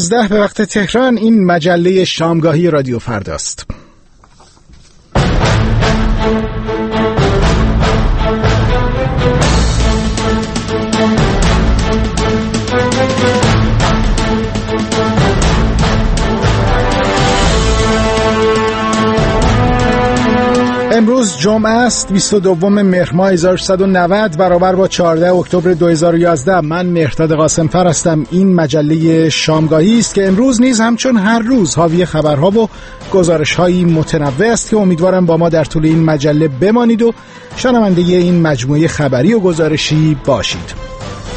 11 به وقت تهران. این مجله شامگاهی رادیو فرداست. امروز جمعه است، 22 مهر ماه 1390 برابر با 14 اکتبر 2011. من مهرداد قاسم‌فر هستم. این مجله شامگاهی است که امروز نیز همچون هر روز حاوی خبرها و گزارش‌هایی متنوع است که امیدوارم با ما در طول این مجله بمانید و شنونده این مجموعه خبری و گزارشی باشید.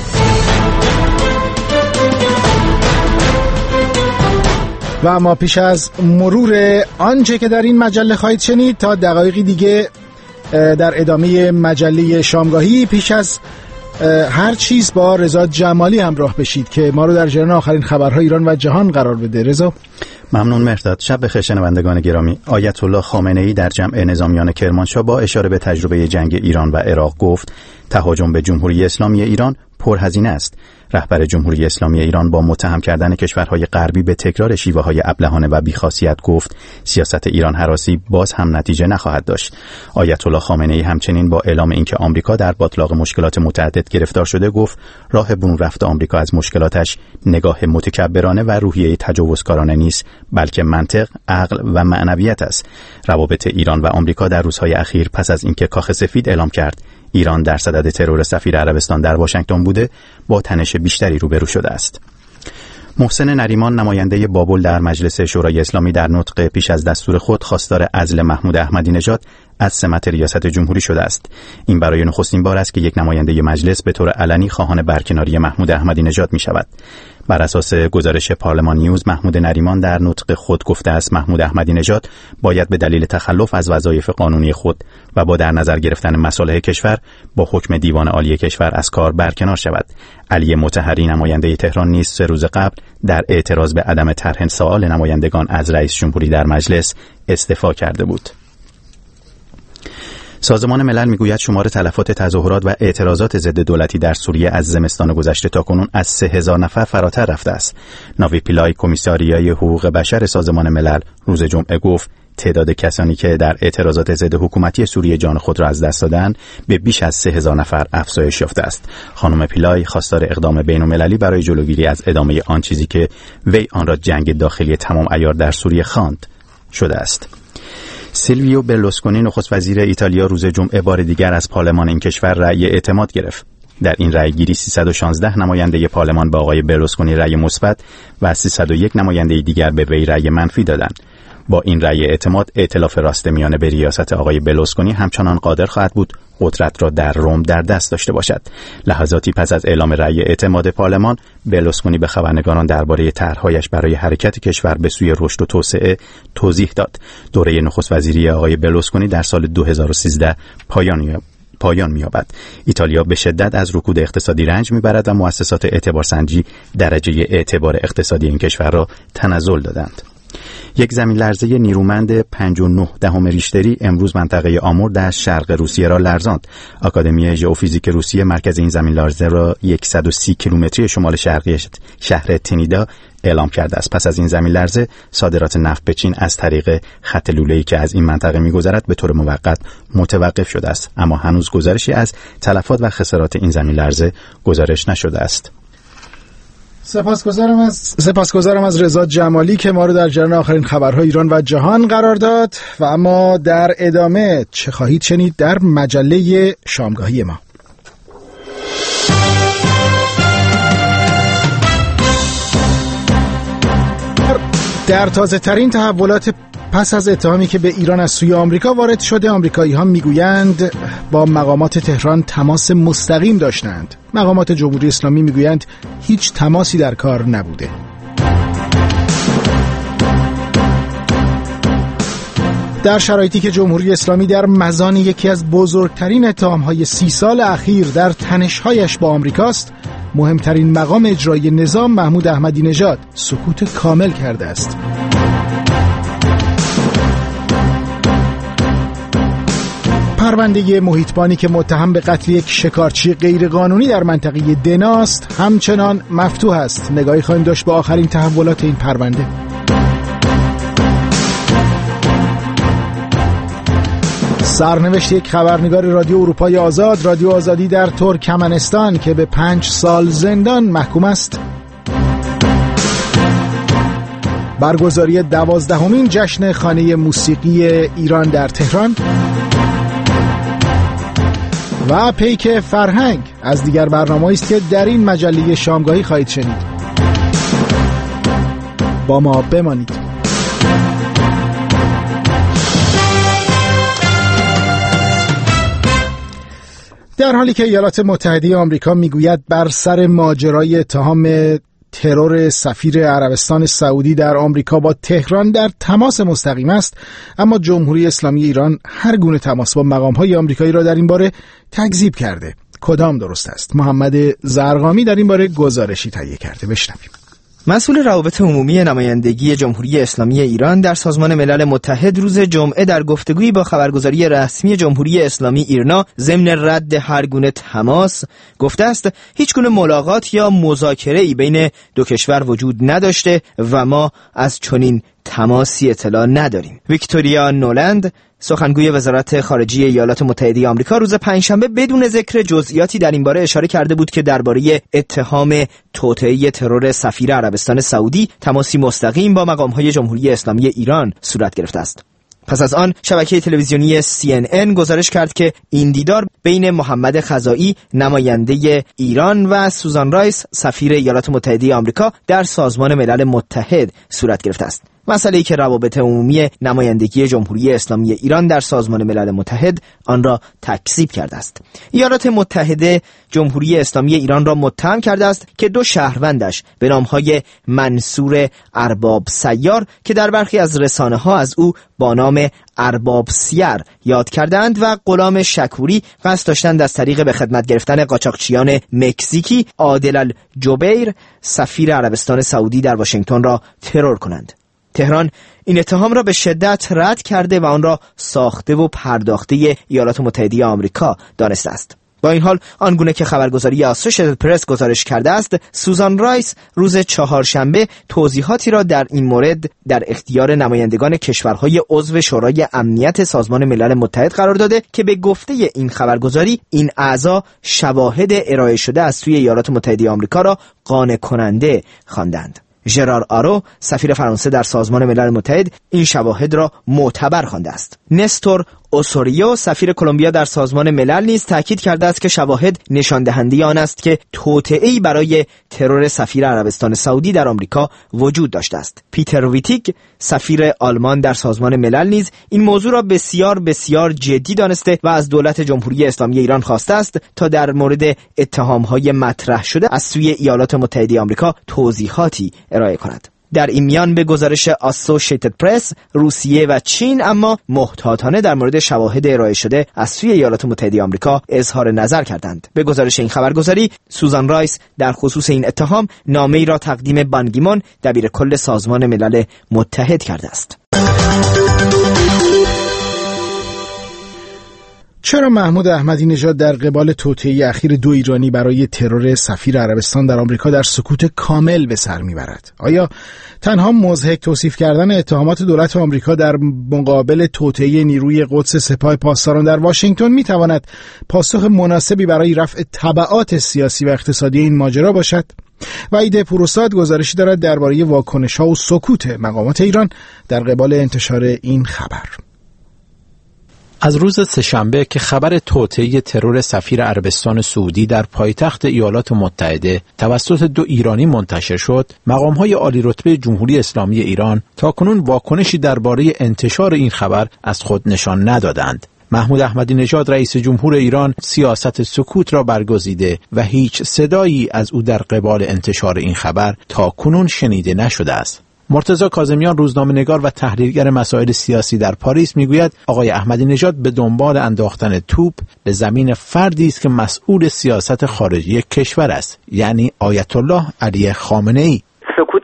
و اما پیش از مرور آنچه که در این مجله خواهید شنید، تا دقایقی دیگه در ادامه مجله شامگاهی پیش از هر چیز با رضا جمالی همراه بشید که ما رو در جریان آخرین خبرهای ایران و جهان قرار بده. رضا، ممنون مهرداد. شب بخیر شنوندگان گرامی. آیت الله خامنه‌ای در جمع نظامیان کرمانشاه با اشاره به تجربه جنگ ایران و عراق گفت تهاجم به جمهوری اسلامی ایران پرهزینه است. رهبر جمهوری اسلامی ایران با متهم کردن کشورهای غربی به تکرار شیوه‌های ابلهانه و بی‌خاصیت گفت سیاست ایران هراسی باز هم نتیجه نخواهد داشت. آیت الله خامنه‌ای همچنین با اعلام اینکه آمریکا در باتلاق مشکلات متعدد گرفتار شده گفت راه برون رفت آمریکا از مشکلاتش نگاه متکبرانه و روحیه تجاوزکارانه نیست، بلکه منطق، عقل و معنویت است. روابط ایران و آمریکا در روزهای اخیر پس از اینکه کاخ سفید اعلام کرد ایران در صدد ترور سفیر عربستان در واشنگتن بوده، با تنش بیشتری روبرو شده است. محسن نریمان نماینده بابل در مجلس شورای اسلامی در نطق پیش از دستور خود خواستار عزل محمود احمدی نژاد از سمت ریاست جمهوری شده است. این برای نخستین بار است که یک نماینده مجلس به طور علنی خواهان برکناری محمود احمدی نژاد می شود. بر اساس گزارش پارلمان نیوز، محمود نریمان در نطق خود گفته است محمود احمدی نژاد باید به دلیل تخلف از وظایف قانونی خود و با در نظر گرفتن مصالح کشور با حکم دیوان عالی کشور از کار برکنار شود. علی مطهری نماینده تهران نیز 3 روز قبل در اعتراض به عدم طرح سؤال نمایندگان از رئیس جمهوری در مجلس استعفا کرده بود. سازمان ملل میگوید شمار تلفات تظاهرات و اعتراضات ضد دولتی در سوریه از زمستان گذشته تاکنون از 3000 نفر فراتر رفته است. ناوی پیلای کمیساریای حقوق بشر سازمان ملل روز جمعه گفت تعداد کسانی که در اعتراضات ضد حکومتی سوریه جان خود را از دست دادند به بیش از 3000 نفر افزایش یافته است. خانم پیلای خواستار اقدام بین‌المللی برای جلوگیری از ادامه آن چیزی که وی آن را جنگ داخلی تمام عیار در سوریه خواند شده است. سیلویو برلوسکونی نخست وزیر ایتالیا روز جمعه بار دیگر از پارلمان این کشور رأی اعتماد گرفت. در این رأی گیری 316 نماینده پارلمان به آقای برلوسکونی رأی مثبت و 301 نماینده دیگر به وی رأی منفی دادند. با این رأی اعتماد ائتلاف راست میانه به ریاست آقای برلوسکونی همچنان قادر خواهد بود قدرت را در روم در دست داشته باشد. لحظاتی پس از اعلام رأی اعتماد پارلمان، برلوسکونی به خبرنگاران درباره طرح‌هایش برای حرکت کشور به سوی رشد و توسعه توضیح داد. دوره نخست وزیری آقای برلوسکونی در سال 2013 پایان می‌یابد. ایتالیا به شدت از رکود اقتصادی رنج می‌برد و مؤسسات اعتبارسنجی درجه اعتبار اقتصادی این کشور را تنزل دادند. یک زمین لرزه نیرومند 5.9 ریشتری امروز منطقه آمور در شرق روسیه را لرزاند. آکادمی ژئوفیزیک روسیه مرکز این زمین لرزه را 130 کیلومتری شمال شرقی شهر تنیدا اعلام کرده است. پس از این زمین لرزه صادرات نفت به چین از طریق خط لوله‌ای که از این منطقه می‌گذرد به طور موقت متوقف شده است، اما هنوز گزارشی از تلفات و خسارات این زمین لرزه گزارش نشده است. سپاسگزارم از رضا جمالی که ما رو در جریان آخرین خبرهای ایران و جهان قرار داد. و اما در ادامه چه خواهید شنید در مجله شامگاهی ما؟ در تازه ترین تحولات پس از اتهامی که به ایران از سوی آمریکا وارد شده، آمریکایی‌ها میگویند با مقامات تهران تماس مستقیم داشتند. مقامات جمهوری اسلامی میگویند هیچ تماسی در کار نبوده. در شرایطی که جمهوری اسلامی در مزان یکی از بزرگترین اتهام‌های 30 سال اخیر در تنش‌هایش با آمریکاست، مهمترین مقام اجرایی نظام محمود احمدی نژاد سکوت کامل کرده است. پرونده محیطبانی که متهم به قتل یک شکارچی غیرقانونی در منطقه دناست همچنان مفتوح است. نگاهی خواهیم داشت به آخرین تحولات این پرونده. سرنوشت یک خبرنگار رادیو اروپای آزاد، رادیو آزادی در ترکمنستان که به 5 سال زندان محکوم است. برگزاری 12مین جشن خانه موسیقی ایران در تهران و پیک فرهنگ از دیگر برنامه‌ای است که در این مجله شامگاهی خواهید شنید. با ما بمانید. در حالی که ایالات متحده آمریکا میگوید بر سر ماجرای اتهام ترور سفیر عربستان سعودی در آمریکا با تهران در تماس مستقیم است، اما جمهوری اسلامی ایران هر گونه تماس با مقام‌های آمریکایی را در این باره تکذیب کرده. کدام درست است؟ محمد زرقامی در این باره گزارشی تهیه کرده. بشنویم. مسئول روابط عمومی نمایندگی جمهوری اسلامی ایران در سازمان ملل متحد روز جمعه در گفتگویی با خبرگزاری رسمی جمهوری اسلامی ایرنا ضمن رد هر گونه تماس گفته است هیچ گونه ملاقات یا مذاکره‌ای بین دو کشور وجود نداشته و ما از چنین تماسی اطلاع نداریم. ویکتوریا نولند سخنگوی وزارت خارجه ایالات متحده آمریکا روز پنجشنبه بدون ذکر جزئیاتی در این باره اشاره کرده بود که درباره اتهام توطئه ترور سفیر عربستان سعودی تماسی مستقیم با مقام‌های جمهوری اسلامی ایران صورت گرفته است. پس از آن شبکه تلویزیونی CNN گزارش کرد که این دیدار بین محمد خزائی نماینده ایران و سوزان رایس سفیر ایالات متحده آمریکا در سازمان ملل متحد صورت گرفته است. مسئله‌ای که روابط عمومی نمایندگی جمهوری اسلامی ایران در سازمان ملل متحد آن را تکذیب کرده است. ایالات متحده جمهوری اسلامی ایران را متهم کرده است که دو شهروندش به نام‌های منصور ارباب سیار که در برخی از رسانه‌ها از او با نام ارباب سیر یاد کردند و غلام شکوری قصد داشتند از طریق به خدمت گرفتن قاچاقچیان مکزیکی عادل الجبیر سفیر عربستان سعودی در واشنگتن را ترور کنند. تهران این اتهام را به شدت رد کرده و آن را ساخته و پرداخته ایالات متحده آمریکا دانسته است. با این حال آنگونه که خبرگزاری آسوشیتد پرس گزارش کرده است، سوزان رایس روز چهارشنبه توضیحاتی را در این مورد در اختیار نمایندگان کشورهای عضو شورای امنیت سازمان ملل متحد قرار داده که به گفته این خبرگزاری این اعضا شواهد ارائه شده از سوی ایالات متحده آمریکا را قانع کننده خواندند. ژرار آرو سفیر فرانسه در سازمان ملل متحد این شواهد را معتبر خوانده است. نستور اوسوریو سفیر کلمبیا در سازمان ملل نیز تاکید کرده است که شواهد نشان دهنده آن است که توطئه‌ای برای ترور سفیر عربستان سعودی در آمریکا وجود داشته است. پیتر ویتیک سفیر آلمان در سازمان ملل نیز این موضوع را بسیار بسیار جدی دانسته و از دولت جمهوری اسلامی ایران خواسته است تا در مورد اتهام‌های مطرح شده از سوی ایالات متحده آمریکا توضیحاتی ارائه کند. در این میان به گزارش آسوشیتد پرس روسیه و چین اما محتاطانه در مورد شواهد ارائه شده از سوی ایالات متحده آمریکا اظهار نظر کردند. به گزارش این خبرگزاری سوزان رایس در خصوص این اتهام نامه‌ای را تقدیم بان کی مون دبیر کل سازمان ملل متحد کرده است. چرا محمود احمدی نژاد در قبال توطئه اخیر دو ایرانی برای ترور سفیر عربستان در آمریکا در سکوت کامل به سر میبرد؟ آیا تنها مضحک توصیف کردن اتهامات دولت آمریکا در مقابل توطئه نیروی قدس سپاه پاسداران در واشنگتن میتواند پاسخ مناسبی برای رفع تبعات سیاسی و اقتصادی این ماجرا باشد؟ وحید پوروساد گزارشی دارد درباره واکنش‌ها و سکوت مقامات ایران در قبال انتشار این خبر. از روز سه‌شنبه که خبر توطئه ترور سفیر عربستان سعودی در پایتخت ایالات متحده توسط دو ایرانی منتشر شد، مقام‌های عالی رتبه جمهوری اسلامی ایران تاکنون واکنشی درباره انتشار این خبر از خود نشان ندادند. محمود احمدی نژاد رئیس جمهور ایران سیاست سکوت را برگزیده و هیچ صدایی از او در قبال انتشار این خبر تاکنون شنیده نشده است. مرتضی کاظمیان روزنامه‌نگار و تحلیلگر مسائل سیاسی در پاریس میگوید آقای احمدی نژاد به دنبال انداختن توپ به زمین فردی است که مسئول سیاست خارجی کشور است، یعنی آیت الله علی خامنه‌ای. سکوتی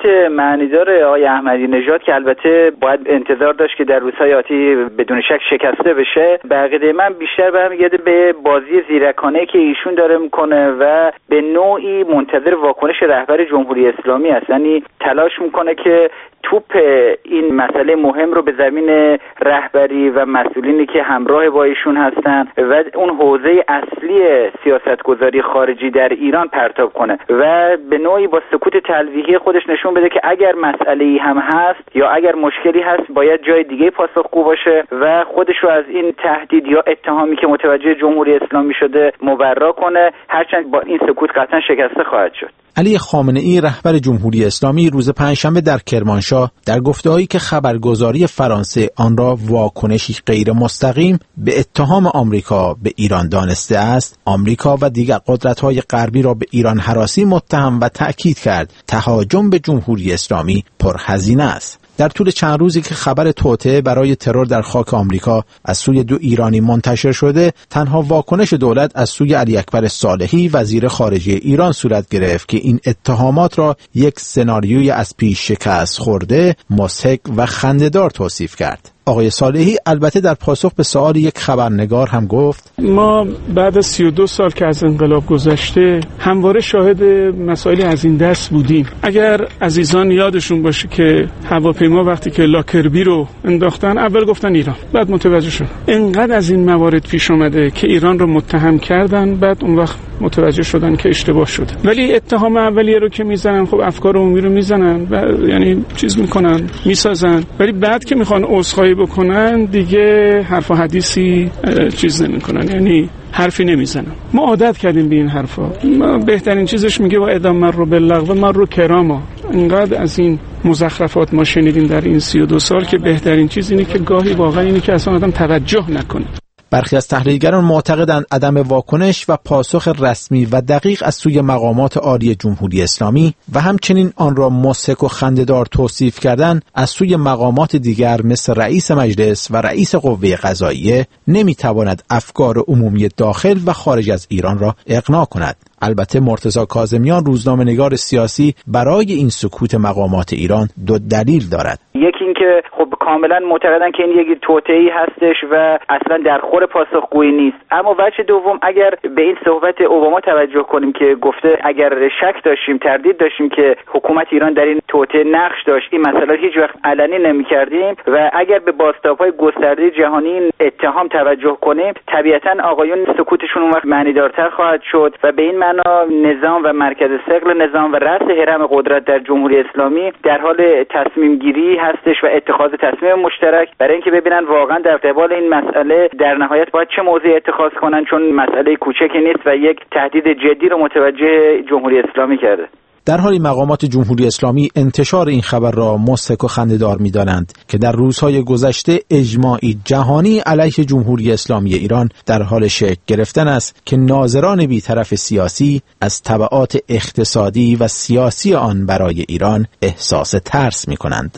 معنیدار آقای احمدی نژاد که البته باید انتظار داشت که در روزهای آتی بدون شک شکسته بشه، به عقیده من بیشتر برمیگرده به بازی زیرکانه که ایشون داره میکنه و به نوعی منتظر واکنش رهبر جمهوری اسلامی است. یعنی تلاش میکنه که توپ این مسئله مهم رو به زمین رهبری و مسئولینی که همراه با ایشون هستن و اون حوزه اصلی سیاستگذاری خارجی در ایران پرتاب کنه و به نوعی با سکوت تلویحی خودش نشون بده که اگر مسئله‌ای هم هست یا اگر مشکلی هست باید جای دیگه پاسخگو باشه و خودش رو از این تهدید یا اتهامی که متوجه جمهوری اسلامی شده مبرا کنه، هرچند با این سکوت قطعا شکسته خواهد شد. علی خامنه‌ای رهبر جمهوری اسلامی روز پنجشنبه در کرمانشاه در گفته‌هایی که خبرگزاری فرانسه آن را واکنشی غیر مستقیم به اتهام آمریکا به ایران دانسته است، آمریکا و دیگر قدرت‌های غربی را به ایران هراسی متهم و تأکید کرد تهاجم به جمهوری اسلامی پرهزینه است. در طول چند روزی که خبر توطئه برای ترور در خاک آمریکا از سوی دو ایرانی منتشر شده، تنها واکنش دولت از سوی علی اکبر صالحی وزیر خارجه ایران صورت گرفت که این اتهامات را یک سناریوی از پیش شکست خورده، مضحک و خنده‌دار توصیف کرد. آقای صالحی البته در پاسخ به سوال یک خبرنگار هم گفت ما بعد از 32 سال که از انقلاب گذشته همواره شاهد مسائلی از این دست بودیم. اگر عزیزان یادشون باشه که هواپیما وقتی که لاکربی رو انداختن اول گفتن ایران، بعد متوجه شدن اینقدر از این موارد پیش اومده که ایران رو متهم کردن، بعد اون وقت متوجه شدن که اشتباه شده. ولی اتهام اولیه رو که میزنن، خب افکار عمومی رو میزنن و یعنی چیز میکنن، میسازن، ولی بعد که میخوان عذرخواهی بکنن دیگه حرف و حدیثی چیز نمیکنن، یعنی حرفی نمیزنن. ما عادت کردیم به این حرفا. ما بهترین چیزش میگه و ادامه رو باللغو ما رو کراما. اینقدر از این مزخرفات ما شنیدیم در این 32 سال که بهترین چیز اینه که گاهی واقعا اینه که اصلا آدم توجه نکنه. برخی از تحلیلگران معتقدند عدم واکنش و پاسخ رسمی و دقیق از سوی مقامات عالی جمهوری اسلامی و همچنین آن را مضحک و خنده‌دار توصیف کردن از سوی مقامات دیگر مثل رئیس مجلس و رئیس قوه قضاییه نمیتواند افکار عمومی داخل و خارج از ایران را اقناع کند. البته مرتضی کاظمیان روزنامه‌نگار سیاسی برای این سکوت مقامات ایران دو دلیل دارد. یکی این که خب کاملا معتقدن که این یک توطئه‌ای هستش و اصلا در خور پاسخگویی نیست. اما وجه دوم، اگر به این صحبت اوباما توجه کنیم که گفته اگر شک داشتیم، تردید داشتیم که حکومت ایران در این توطئه نقش داشت، این مسئله هیچ وقت علنی نمی‌کردیم و اگر به بازتاب‌های گسترده جهانی این اتهام توجه کنیم، طبیعتاً آقایون سکوتشون اون وقت معنیدارتر خواهد شد و به این معنا نظام و مرکز ثقل نظام و رأس هرم قدرت در جمهوری اسلامی در حال تصمیم گیری هستش و اتخاذ تصمیم مشترک برای اینکه ببینن واقعا در قبال این مسئله در نهایت باید چه موضعی اتخاذ کنن، چون مسئله کوچکی نیست و یک تهدید جدی رو متوجه جمهوری اسلامی کرده. در حالی مقامات جمهوری اسلامی انتشار این خبر را مضحک و خنده‌دار می‌دانند که در روزهای گذشته اجماعی جهانی علیه جمهوری اسلامی ایران در حال شکل گرفتن است که ناظران بی‌طرف سیاسی از تبعات اقتصادی و سیاسی آن برای ایران احساس ترس می‌کنند.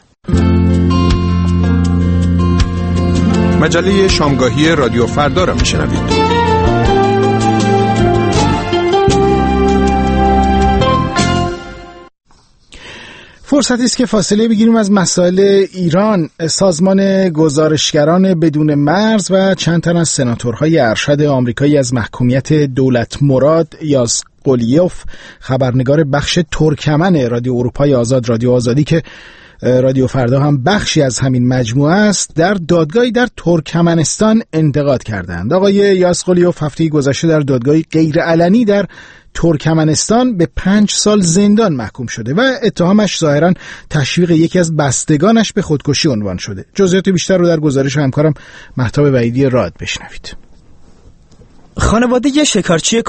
مجله شامگاهی رادیو فردا را می‌شنوید. فرصتی است که فاصله بگیریم از مسائل ایران. سازمان گزارشگران بدون مرز و چند تن از سناتورهای ارشد آمریکایی از محکومیت دولت مراد یازقلیوف، خبرنگار بخش ترکمن رادیو اروپای آزاد، رادیو آزادی که رادیو فردا هم بخشی از همین مجموعه است، در دادگاهی در ترکمنستان انتقاد کردند. آقای یازقلیوف هفته گذشته در دادگاهی غیرعلنی در ترکمنستان به 5 سال زندان محکوم شده و اتهامش ظاهراً تشویق یکی از بستگانش به خودکشی عنوان شده. جزئیات بیشتر رو در گزارش همکارم مهتاب وحیدی راد بشنوید. خانواده شکارچی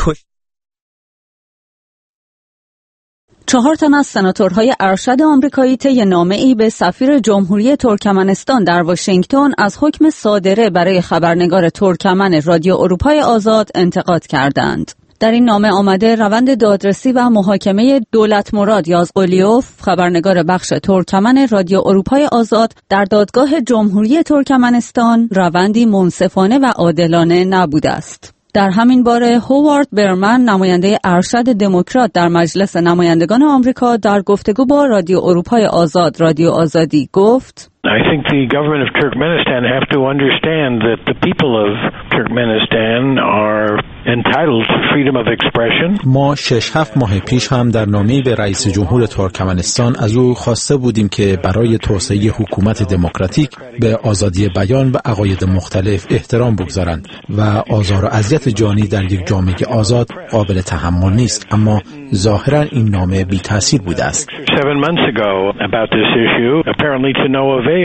4 تن از سناتورهای ارشد آمریکایی طی نامه‌ای به سفیر جمهوری ترکمنستان در واشنگتن از حکم صادره برای خبرنگار ترکمن رادیو اروپای آزاد انتقاد کردند. در این نامه آمده روند دادرسی و محاکمه دولت مراد یازقلیوف، خبرنگار بخش ترکمن رادیو اروپای آزاد در دادگاه جمهوری ترکمنستان، روندی منصفانه و عادلانه نبوده است. در همین باره هوارد برمن، نماینده ارشد دموکرات در مجلس نمایندگان آمریکا، در گفتگو با رادیو اروپای آزاد، رادیو آزادی گفت: I think the government of Turkmenistan have to understand that the people of Turkmenistan are entitled to freedom of expression. ما 6-7 ماه پیش هم در نامه‌ای به رئیس جمهور ترکمنستان از او خواسته بودیم که برای توسعه حکومت دموکراتیک به آزادی بیان و عقاید مختلف احترام بگذارند و آزار و اذیت جانی در یک جامعه آزاد قابل تحمل نیست، اما ظاهرا این نامه بی تاثیر بوده است. 7 months ago about this issue, apparently to no avail.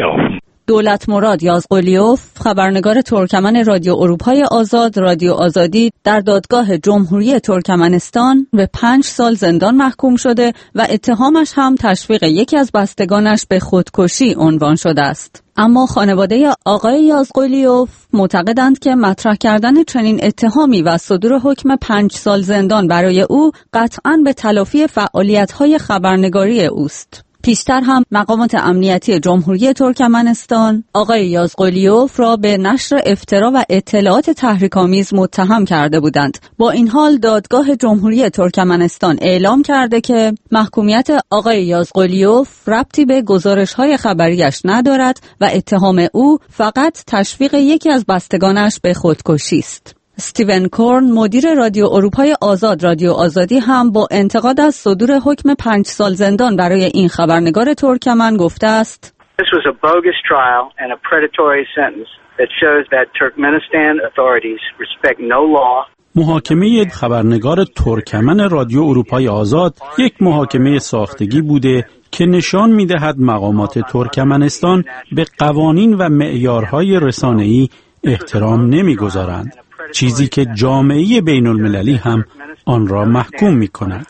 دولتمراد یازقلیوف، خبرنگار ترکمن رادیو اروپای آزاد، رادیو آزادی، در دادگاه جمهوری ترکمنستان به 5 سال زندان محکوم شده و اتهامش هم تشویق یکی از بستگانش به خودکشی عنوان شده است. اما خانواده آقای یازقلیوف معتقدند که مطرح کردن چنین اتهامی و صدور حکم 5 سال زندان برای او قطعاً به تلافی فعالیت‌های خبرنگاری اوست. پیشتر هم مقامات امنیتی جمهوری ترکمنستان آقای یازقلیوف را به نشر افترا و اطلاعات تحریک‌آمیز متهم کرده بودند. با این حال دادگاه جمهوری ترکمنستان اعلام کرده که محکومیت آقای یازقلیوف ربطی به گزارش‌های خبریش ندارد و اتهام او فقط تشویق یکی از بستگانش به خودکشی است. استیون کورن، مدیر رادیو اروپای آزاد، رادیو آزادی، هم با انتقاد از صدور حکم 5 سال زندان برای این خبرنگار ترکمن گفته است: This was a bogus trial and a predatory sentence that shows that Turkmenistan authorities respect no law. محاکمه خبرنگار ترکمن رادیو اروپای آزاد یک محاکمه ساختگی بوده که نشان می‌دهد مقامات ترکمنستان به قوانین و معیارهای رسانه‌ای احترام نمی‌گذارند، چیزی که جامعه بین المللی هم آن را محکوم می کند.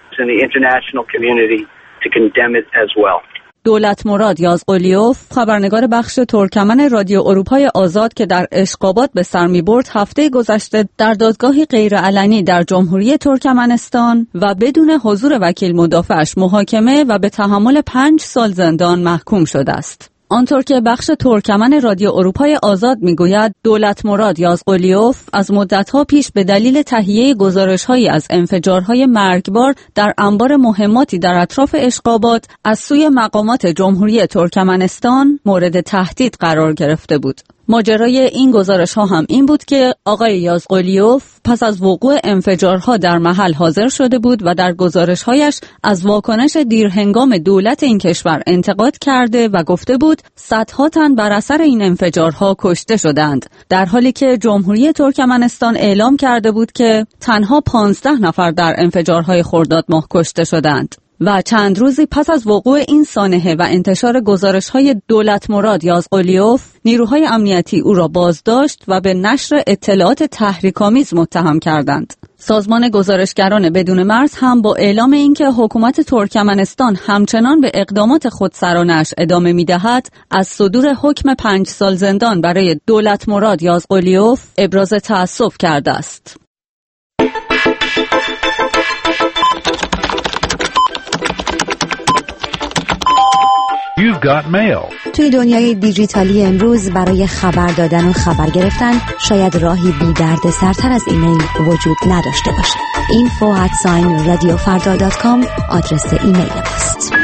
دولتمراد یازقلیوف، خبرنگار بخش ترکمن رادیو اروپای آزاد که در اشغابات به سر می برد، هفته گذشته در دادگاهی غیرعلنی در جمهوری ترکمنستان و بدون حضور وکیل مدافعش محاکمه و به تحمل 5 سال زندان محکوم شده است. آنطور که بخش ترکمن رادیو اروپای آزاد میگوید، دولتمراد یازقلیوف از مدت‌ها پیش به دلیل تهیه گزارش‌هایی از انفجارهای مرگبار در انبار مهماتی در اطراف اشغابات از سوی مقامات جمهوری ترکمنستان مورد تهدید قرار گرفته بود. ماجرای این گزارش‌ها هم این بود که آقای یازقلیوف پس از وقوع انفجارها در محل حاضر شده بود و در گزارش‌هایش از واکنش دیرهنگام دولت این کشور انتقاد کرده و گفته بود صدها تن بر اثر این انفجارها کشته شدند، در حالی که جمهوری ترکمنستان اعلام کرده بود که تنها 15 نفر در انفجارهای خرداد ماه کشته شدند. و چند روزی پس از وقوع این سانحه و انتشار گزارش‌های دولتمراد یازقلیوف، نیروهای امنیتی او را بازداشت و به نشر اطلاعات تحریک‌آمیز متهم کردند. سازمان گزارشگران بدون مرز هم با اعلام اینکه حکومت ترکمنستان همچنان به اقدامات خودسرانه‌اش ادامه می‌دهد، از صدور حکم 5 سال زندان برای دولتمراد یازقلیوف ابراز تأسف کرده است. You've got mail. توی دنیای دیجیتالی امروز برای خبر دادن و خبر گرفتن شاید راهی بی درد سرتر از ایمیل وجود نداشته باشه. info@radiofarda.com آدرس ایمیل ماست.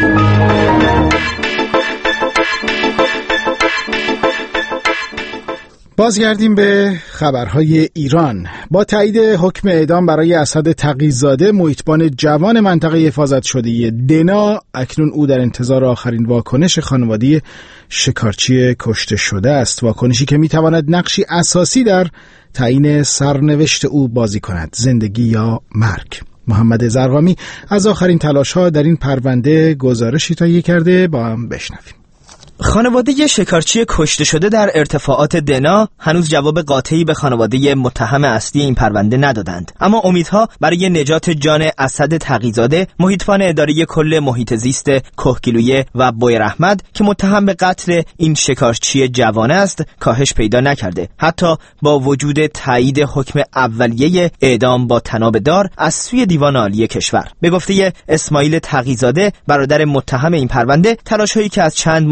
بازگردیم به خبرهای ایران. با تایید حکم اعدام برای اسد تقی‌زاده، محیطبان جوان منطقه حفاظت شده دنا، اکنون او در انتظار آخرین واکنش خانواده شکارچی کشته شده است. واکنشی که میتواند نقشی اساسی در تعیین سرنوشت او بازی کند، زندگی یا مرگ. محمد زرقامی از آخرین تلاش‌ها در این پرونده گزارشی تهیه کرده، با هم بشنویم. خانواده شکارچی کشته شده در ارتفاعات دنا هنوز جواب قاطعی به خانواده متهم اصلی این پرونده ندادند، اما امیدها برای نجات جان اسد تقی‌زاده، محیطبان اداره کل محیط زیست کهگیلویه و بویراحمد که متهم به قتل این شکارچی جوانه است، کاهش پیدا نکرده، حتی با وجود تایید حکم اولیه اعدام با طناب دار از سوی دیوان عالی کشور. به گفته اسماعیل تقی‌زاده، برادر متهم این پرونده، تلاش‌هایی که از چند ماه پیش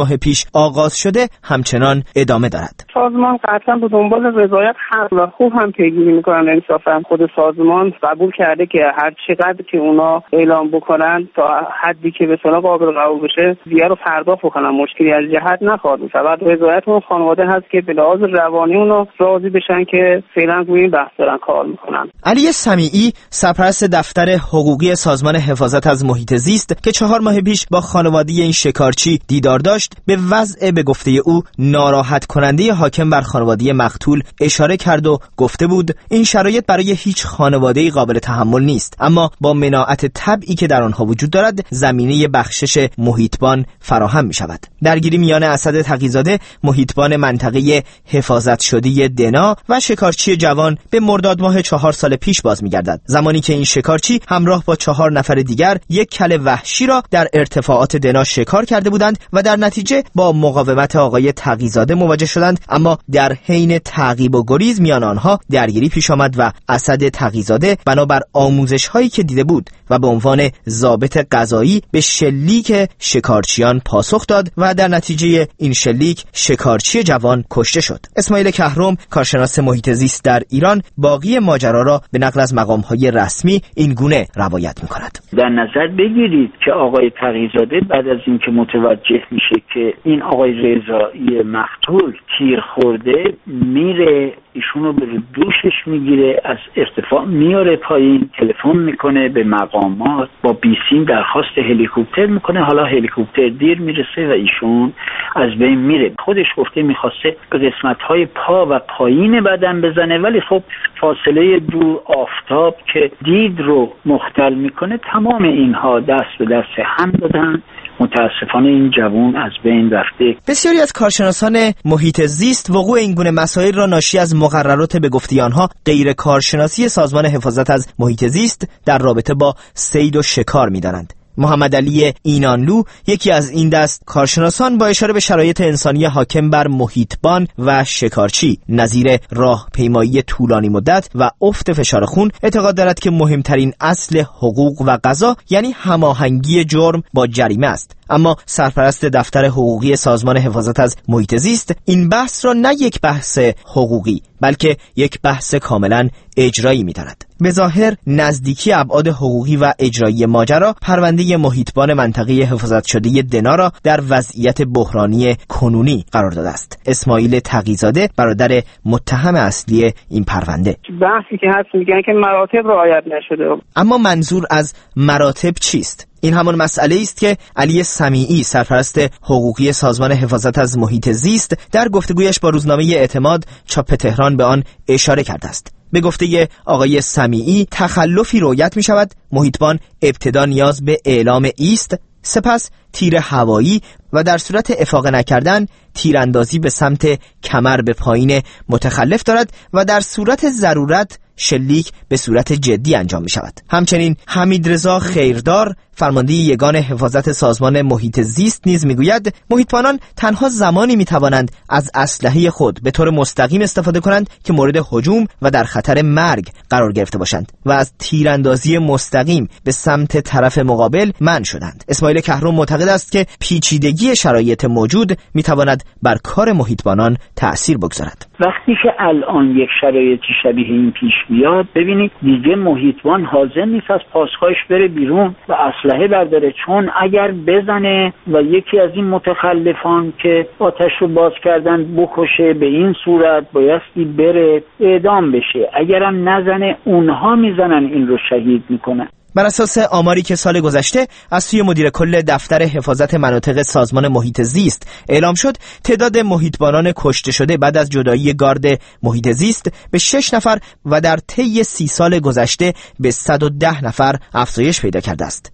آغاز شده همچنان ادامه دارد. سازمان قطعا به دنبال رضایت حق و خوب هم پیگیری میکنن. انصافا خود سازمان قبول کرده که هر چقدر که اونا اعلام بکنن تا حدی که به اصطلاح قابل قبول بشه دیگه رو پرداخت بکنن، مشکلی از جهت نخواهد بود. فقط رضایت اون خانواده هست که به لحاظ روانی اونا راضی بشن که فعلا روی این بحث دارن کار میکنن. علی سمیعی سرپرست دفتر حقوقی سازمان حفاظت از محیط زیست که 4 ماه پیش با خانواده این شکارچی دیدار داشت، به وضع به گفته او ناراحت کننده حاکم بر خانواده مقتول اشاره کرد و گفته بود این شرایط برای هیچ خانواده‌ای قابل تحمل نیست، اما با مناعت طبعی که در آنها وجود دارد زمینه بخشش محیطبان فراهم می شود. درگیری میان اسد تقی‌زاده محیطبان منطقه حفاظت شده دنا و شکارچی جوان به مرداد ماه 4 سال پیش باز می‌گردد، زمانی که این شکارچی همراه با 4 نفر دیگر یک کل وحشی را در ارتفاعات دنا شکار کرده بودند و در نتیجه با مقاومت آقای تقی‌زاده مواجه شدند، اما در حین تعقیب و گریز میان آنها درگیری پیش آمد و اسد تقی‌زاده بنابر آموزش‌هایی که دیده بود و به عنوان ضابط قضایی به شلیک شکارچیان پاسخ داد و در نتیجه این شلیک شکارچی جوان کشته شد. اسماعیل کهرم، کارشناس محیط زیست در ایران، باقی ماجرا را به نقل از مقام‌های رسمی این گونه روایت می‌کند. در نظر بگیرید که آقای تقی‌زاده بعد از اینکه متوجه میشه که این آقای رضایی مقتول تیر خورده، میره ایشونو به دوشش میگیره، از ارتفاع میاره پایین، تلفن میکنه به مقامات، با بیسیم درخواست هلیکوپتر میکنه. حالا هلیکوپتر دیر میرسه و ایشون از بین میره. خودش گفته میخواسته به قسمت‌های پا و پایین بدن بزنه، ولی خب فاصله دور، آفتاب که دید رو مختل میکنه، تمام اینها دست به دست هم دادن. متاسفانه این جوان از بین رفته. بسیاری از کارشناسان محیط زیست وقوع این گونه مسائل را ناشی از مقررات به گفته آنها غیر کارشناسی سازمان حفاظت از محیط زیست در رابطه با صید و شکار می‌دانند. محمد علی اینانلو، یکی از این دست کارشناسان، با اشاره به شرایط انسانی حاکم بر محیطبان و شکارچی نظیر راهپیمایی طولانی مدت و افت فشار خون، اعتقاد دارد که مهمترین اصل حقوق و قضا یعنی هماهنگی جرم با جریمه است. اما سرپرست دفتر حقوقی سازمان حفاظت از محیط زیست این بحث را نه یک بحث حقوقی بلکه یک بحث کاملا اجرایی می‌داند. به ظاهر نزدیکی ابعاد حقوقی و اجرایی ماجرا پرونده محیطبان منطقه حفاظت شده دنا را در وضعیت بحرانی کنونی قرار داده است. اسماعیل تقی‌زاده برادر متهم اصلی این پرونده. بحثی که هست میگن که مراتب رعایت نشده. اما منظور از مراتب چیست؟ این همان مسئله است که علی سمیعی، سرپرست حقوقی سازمان حفاظت از محیط زیست، در گفتگویش با روزنامه اعتماد چاپ تهران به آن اشاره کرده است. به گفته آقای سمیعی، تخلفی رویت می شود، محیطبان ابتدا نیاز به اعلام ایست، سپس تیر هوایی و در صورت افاقه نکردن تیراندازی به سمت کمر به پایین متخلف دارد و در صورت ضرورت شلیک به صورت جدی انجام می شود. همچنین حمیدرضا خیردار، فرمانده یگان حفاظت سازمان محیط زیست، نیز میگوید محیطبانان تنها زمانی می توانند از اسلحه خود به طور مستقیم استفاده کنند که مورد هجوم و در خطر مرگ قرار گرفته باشند و از تیراندازی مستقیم به سمت طرف مقابل منع شدند. اسماعیل کهرم معتقد است که پیچیدگی شرایط موجود می تواند بر کار محیطبانان تأثیر بگذارد. وقتی که الان یک شرایطی شبیه این پیش بیاد، ببینید دیگه محیطبان حاضر نیست از پاسخاش بره بیرون و اسلحه برداره، چون اگر بزنه و یکی از این متخلفان که آتش رو باز کردن بکشه، به این صورت بایستی بره اعدام بشه. اگرم نزنه اونها میزنن این رو شهید میکنن. بر اساس آماری که سال گذشته از سوی مدیر کل دفتر حفاظت مناطق سازمان محیط زیست اعلام شد، تعداد محیطبانان کشته شده بعد از جدایی گارد محیط زیست به 6 نفر و در طی 30 سال گذشته به 110 نفر افزایش پیدا کرده است.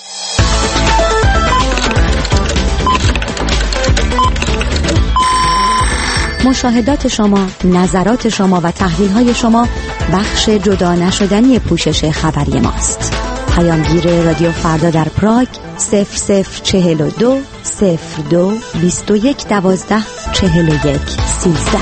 مشاهدات شما، نظرات شما و تحلیل‌های شما بخش جدا نشدنی پوشش خبری ماست. پیامگیر رادیو فردا در پراگ 0042 02 21 12 41 13.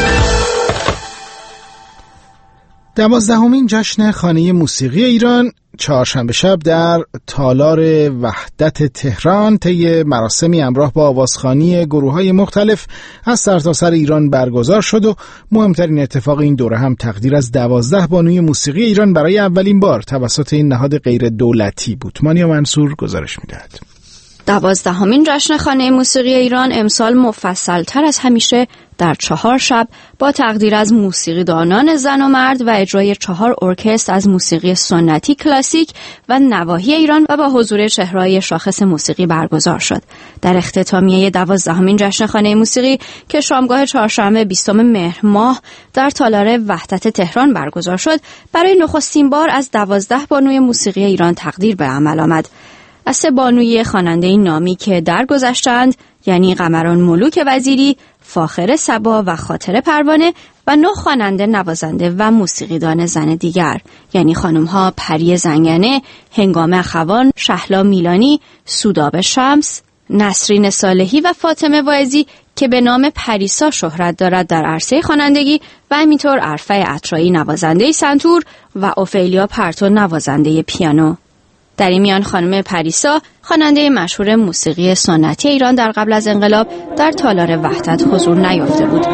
12مین جشن خانه موسیقی ایران چهارشنبه شب در تالار وحدت تهران طی مراسمی همراه با آوازخوانی گروه‌های مختلف از سرتاسر ایران برگزار شد و مهمترین اتفاق این دوره هم تقدیر از 12 بانوی موسیقی ایران برای اولین بار توسط این نهاد غیر دولتی بود. مانیا منصور گزارش می‌دهد. 12مین جشن خانه موسیقی ایران امسال مفصل‌تر از همیشه در 4 شب با تقدیر از موسیقیدانان زن و مرد و اجرای 4 ارکستر از موسیقی سنتی، کلاسیک و نواحی ایران و با حضور چهره‌های شاخص موسیقی برگزار شد. در اختتامیه 12مین جشن خانه موسیقی که شامگاه چهارشنبه 20 مهر ماه در تالار وحدت تهران برگزار شد، برای نخستین بار از 12 بانوی موسیقی ایران تقدیر به عمل آمد. از 3 بانوی خواننده نامی که درگذشتند، یعنی قمران ملوک وزیری، فاخر صبا و خاطر پروانه و 9 خواننده نوازنده و موسیقیدان زن دیگر، یعنی خانم‌ها پری زنگنه، هنگام اخوان، شهلا میلانی، سودابه شمس، نسرین صالحی و فاطمه واعظی که به نام پریسا شهرت دارد در عرصه خوانندگی و همینطور عرفه عطرایی نوازنده سنتور و اوفیلیا پرتو نوازنده پیانو. در این میان خانم پریسا، خواننده مشهور موسیقی سنتی ایران در قبل از انقلاب، در تالار وحدت حضور نیافته بود.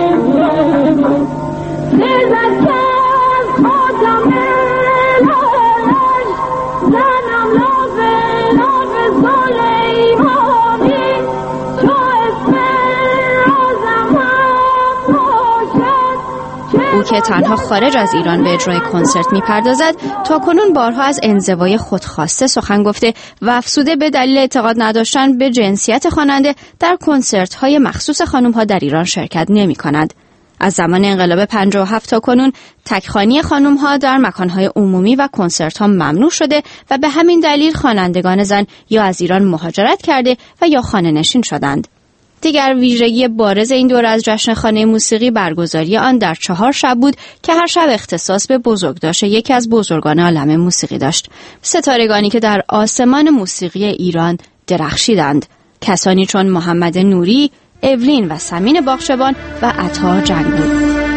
او که تنها خارج از ایران به اجرای کنسرت می‌پردازد، تاکنون بارها از انزوای خودخواسته سخن گفته و افسوده به دلیل اعتقاد نداشتن به جنسیت خواننده در کنسرت‌های مخصوص خانم‌ها در ایران شرکت نمی‌کند. از زمان انقلاب 57 تا کنون تکخوانی خانم‌ها در مکان‌های عمومی و کنسرت‌ها ممنوع شده و به همین دلیل خوانندگان زن یا از ایران مهاجرت کرده و یا خانه‌نشین شدند. دیگر ویژگی بارز این دوره از جشن خانه موسیقی برگزاری آن در 4 شب بود که هر شب اختصاص به بزرگداشت یکی از بزرگان عالم موسیقی داشت. ستارگانی که در آسمان موسیقی ایران درخشیدند. کسانی چون محمد نوری، اولین و سمین باغچبان و عطا جنگو.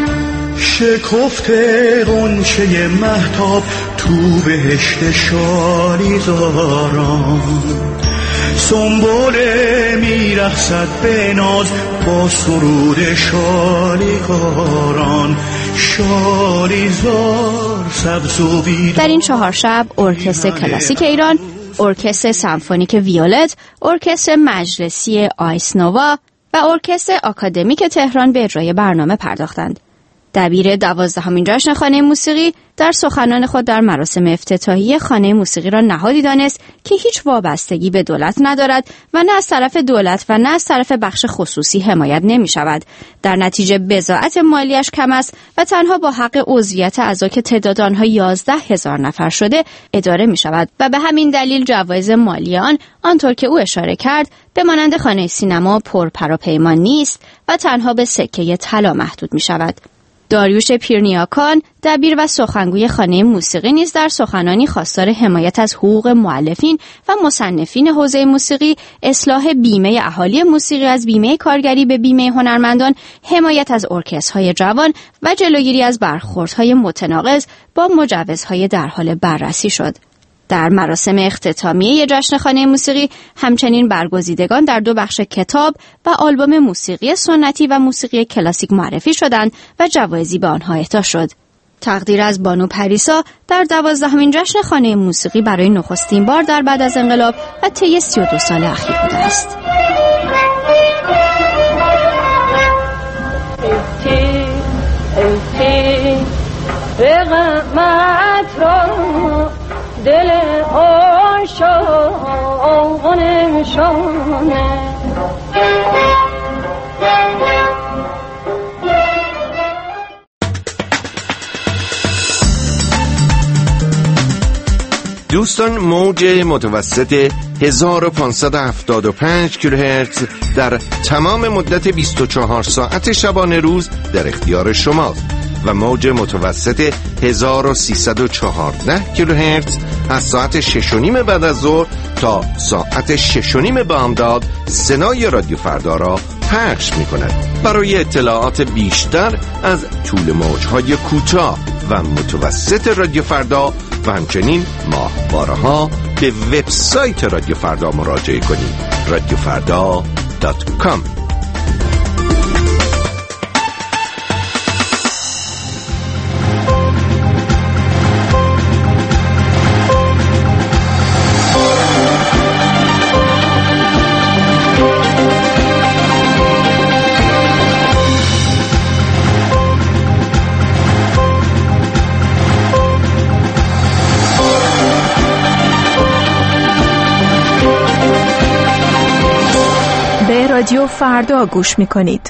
شکفته غنچه مهتاب تو بهشت شالیزاران، سنبوله میرخصد به ناز با سرود شالیکاران، شالیزار سبز و بیدار. در این 4 شب ارکستر کلاسیک ایران، ارکستر سمفونیک ویولت، ارکستر مجلسی آیس نووا و ارکستر آکادمیک تهران به اجرای برنامه پرداختند. دبیر 12مین جشن خانه موسیقی در سخنان خود در مراسم افتتاحیه خانه موسیقی را نهادی دانست که هیچ وابستگی به دولت ندارد و نه از طرف دولت و نه از طرف بخش خصوصی حمایت نمی شود. در نتیجه بضاعت مالیش کم است و تنها با حق عضویت اعضا که تعداد آنها 11,000 نفر شده اداره می شود و به همین دلیل جوایز مالی آن، آنطور که او اشاره کرد، به مانند خانه سینما پرپراپیمان نیست و تنها به سکه طلا محدود می شود. داریوش پیرنیاکان، دبیر و سخنگوی خانه موسیقی نیز در سخنانی خواستار حمایت از حقوق مؤلفین و مصنفین حوزه موسیقی، اصلاح بیمه اهالی موسیقی از بیمه کارگری به بیمه هنرمندان، حمایت از ارکسترهای جوان و جلوگیری از برخوردهای متناقض با مجوزهای در حال بررسی شد. در مراسم اختتامیه جشن خانه موسیقی همچنین برگزیدگان در 2 بخش کتاب و آلبوم موسیقی سنتی و موسیقی کلاسیک معرفی شدند و جوایزی به آنها اهدا شد. تقدیر از بانو پریسا در 12مین جشن خانه موسیقی برای نخستین بار در بعد از انقلاب و طی 32 سال اخیر بوده است. دل عاشق نشانه دوستان، موج متوسط 1575 کیلوهرتز در تمام مدت 24 ساعت شبانه روز در اختیار شماست و موج متوسط 1314 کیلوهرتز از ساعت 6:30 بعد از ظهر تا ساعت 6:30 بامداد سنای رادیو فردا را پخش می کند. برای اطلاعات بیشتر از طول موجهای کوتاه و متوسط رادیو فردا و همچنین ماهواره‌ها به وبسایت رادیو فردا مراجعه کنید. radiofrda.com. رادیو فردا گوش میکنید.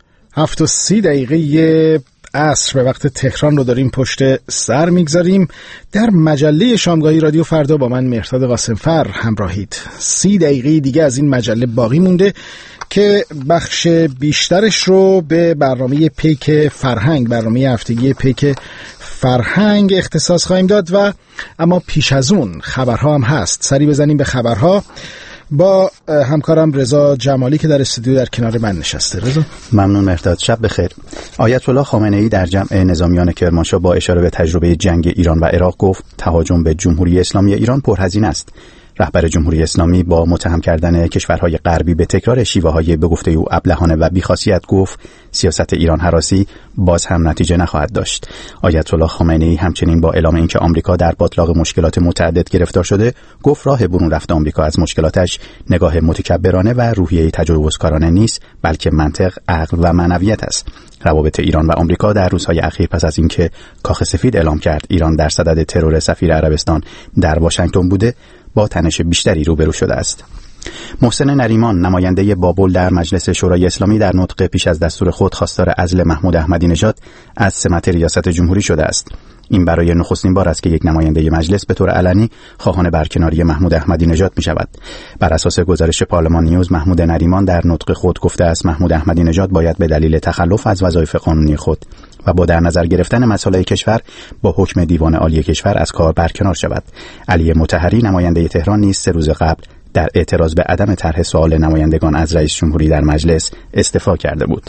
7:30 عصر به وقت تهران رو داریم پشت سر میگذاریم. در مجله شامگاهی رادیو فردا با من مهرداد قاسمفر همراهید. 30 دقیقه دیگه از این مجله باقی مونده که بخش بیشترش رو به برنامه پیک فرهنگ، برنامه هفتگی پیک فرهنگ اختصاص خواهیم داد و اما پیش از اون خبرها هم هست. سری بزنیم به خبرها با همکارم رضا جمالی که در استودیو در کنار من نشسته. رضا ممنون مهرداد، شب بخیر. آیت الله خامنه‌ای در جمع نظامیان کرمانشاه با اشاره به تجربه جنگ ایران و عراق گفت تهاجم به جمهوری اسلامی ایران پرهزینه است. رهبر جمهوری اسلامی با متهم کردن کشورهای غربی به تکرار شیوه‌های به گفته او ابلهانه و بی‌خاصیت گفت سیاست ایران هراسی باز هم نتیجه نخواهد داشت. آیت الله خامنه‌ای همچنین با اعلام اینکه آمریکا در باتلاق مشکلات متعدد گرفتار شده، گفت راه برون رفت آمریکا از مشکلاتش نگاه متکبرانه و روحیه تجاوزکارانه نیست، بلکه منطق، عقل و معنویت است. روابط ایران و آمریکا در روزهای اخیر پس از اینکه کاخ سفید اعلام کرد ایران در صدد ترور سفیر عربستان در واشنگتن بوده، با تنش بیشتری روبرو شده است. محسن نریمان نماینده بابل در مجلس شورای اسلامی در نطق پیش از دستور خود خواستار عزل محمود احمدی نژاد از سمت ریاست جمهوری شده است. این برای نخستین بار است که یک نماینده مجلس به طور علنی خواهان برکناری محمود احمدی نژاد می شود. بر اساس گزارش پارلمان نیوز، محمود نریمان در نطق خود گفته است محمود احمدی نژاد باید به دلیل تخلف از وظایف قانونی خود و با در نظر گرفتن مصالح کشور با حکم دیوان عالی کشور از کار برکنار شود. علی مطهری نماینده تهران نیز 3 روز قبل در اعتراض به عدم طرح سوال نمایندگان از رئیس جمهوری در مجلس استعفا کرده بود.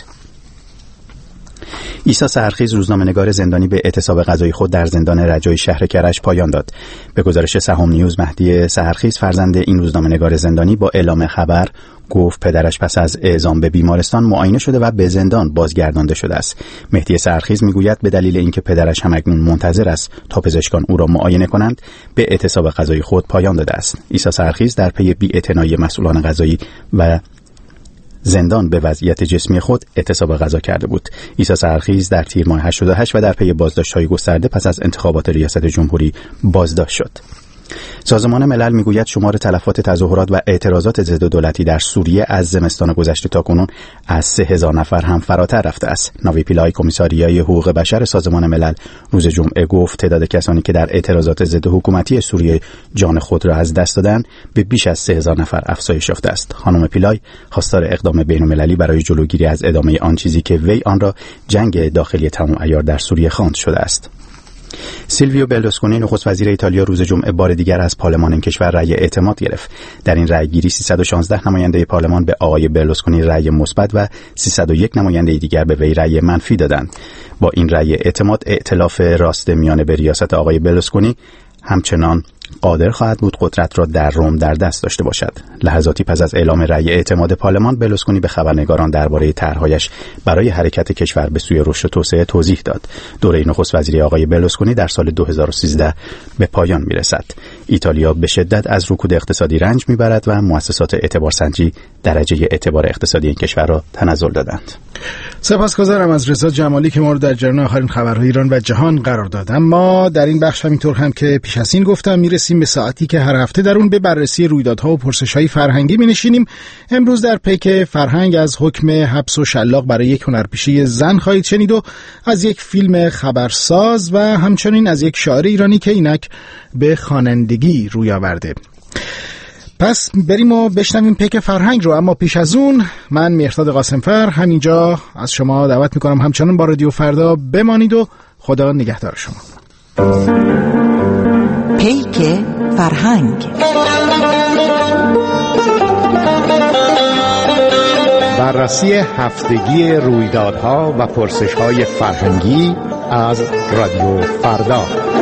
عیسی سحرخیز روزنامه‌نگار زندانی به اعتصاب قضایی خود در زندان رجایی شهر کرج پایان داد. به گزارش سهام نیوز، مهدی سحرخیز فرزند این روزنامه‌نگار زندانی با اعلام خبر گفت پدرش پس از اعزام به بیمارستان معاینه شده و به زندان بازگردانده شده است. مهدی سحرخیز میگوید به دلیل اینکه پدرش همکنون منتظر است تا پزشکان او را معاینه کنند، به اعتصاب قضایی خود پایان داده است. عیسی سحرخیز در پی بی‌اعتنایی مسئولان قضایی و زندان به وضعیت جسمی خود اعتصاب قضا کرده بود. عیسی سحرخیز در تیر ماه 88 و در پی بازداشت‌های گسترده پس از انتخابات ریاست جمهوری بازداشت شد. سازمان ملل میگوید شمار تلفات تظاهرات و اعتراضات ضد دولتی در سوریه از زمستان گذشته تاکنون از 3000 نفر هم فراتر رفته است. ناوی پیلای کمیساریای حقوق بشر سازمان ملل روز جمعه گفت تعداد کسانی که در اعتراضات ضد حکومتی سوریه جان خود را از دست دادند به بیش از 3000 نفر افزایش یافته است. خانم پیلای خواستار اقدام بین‌المللی برای جلوگیری از ادامه آن چیزی که وی آن را جنگ داخلی تمام عیار در سوریه خواند شده است. سیلویو برلوسکونی نخست وزیر ایتالیا روز جمعه بار دیگر از پارلمان این کشور رأی اعتماد گرفت. در این رأیگیری 316 نماینده پارلمان به آقای برلوسکونی رأی مثبت و 301 نماینده دیگر به وی رأی منفی دادند. با این رأی اعتماد ائتلاف راست میانه به ریاست آقای برلوسکونی همچنان قادر خواهد بود قدرت را در روم در دست داشته باشد. لحظاتی پس از اعلام رأی اعتماد پارلمان، برلوسکونی به خبرنگاران درباره طرح‌هایش برای حرکت کشور به سوی رشد و توسعه توضیح داد. دوره نخست وزیری آقای برلوسکونی در سال 2013 به پایان میرسد. ایتالیا به شدت از رکود اقتصادی رنج میبرد و مؤسسات اعتبارسنجی درجه اعتبار اقتصادی این کشور را تنزل دادند. سپاسگزارم از رضا جمالی که ما رو در جریان آخرین خبرهای ایران و جهان قرار داد. اما در این بخش همینطور هم که پیش از این گفتم میرسیم به ساعتی که هر هفته در اون به بررسی رویدادها و پرسش‌های فرهنگی می‌نشینیم. امروز در پیک فرهنگ از حکم حبس و شلاق برای یک هنرپیشه زن خواهید شنید و از یک فیلم خبرساز و همچنین از یک شاعر ایرانی که اینک به خوانندگی روی آورده. پس بریم و بشنویم پیک فرهنگ رو. اما پیش از اون من مهرداد قاسمفر همینجا از شما دعوت میکنم همچنان با رادیو فردا بمانید و خدا نگهدار شما. پیک فرهنگ، بررسی هفتگی رویدادها و پرسش‌های فرهنگی از رادیو فردا.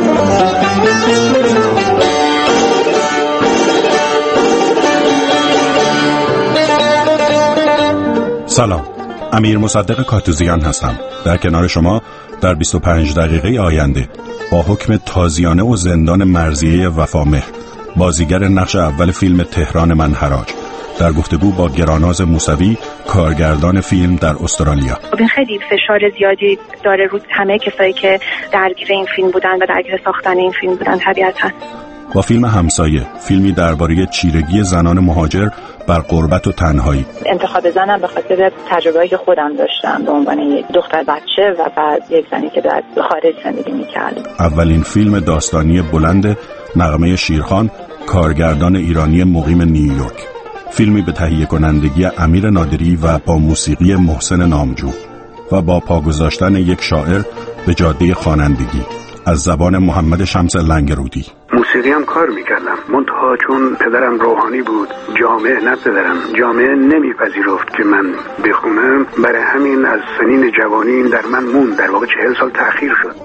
سلام، امیر مصدق کاتوزیان هستم. در کنار شما در 25 دقیقه آینده با حکم تازیانه و زندان مرضیه وفامهر، بازیگر نقش اول فیلم تهران من حراج، در گفتگو با گراناز موسوی، کارگردان فیلم در استرالیا. این خیلی فشار زیادی داره رو همه کسایی که درگیر این فیلم بودن و درگیر ساختن این فیلم بودن طبیعتاً. با فیلم همسایه، فیلمی درباره چیرگی زنان مهاجر بر غربت و تنهایی. انتخاب زنم به خاطر تجربه‌ای که خودم داشتم به عنوان یک دختر بچه و بعد یک زنی که در خارج زندگی می‌کرد. اولین فیلم داستانی بلند نغمه شیرخان، کارگردان ایرانی مقیم نیویورک. فیلمی به تهیه کنندگی امیر نادری و با موسیقی محسن نامجو و با پا گذاشتن یک شاعر به جاده خوانندگی از زبان محمد شمس لنگرودی. موسیقی هم کار میکردم، منتها چون پدرم روحانی بود، جامعه نمیپذیرفت که من بخونم، برای همین از سنین جوانی در من موند، در واقع 40 سال تأخیر شد.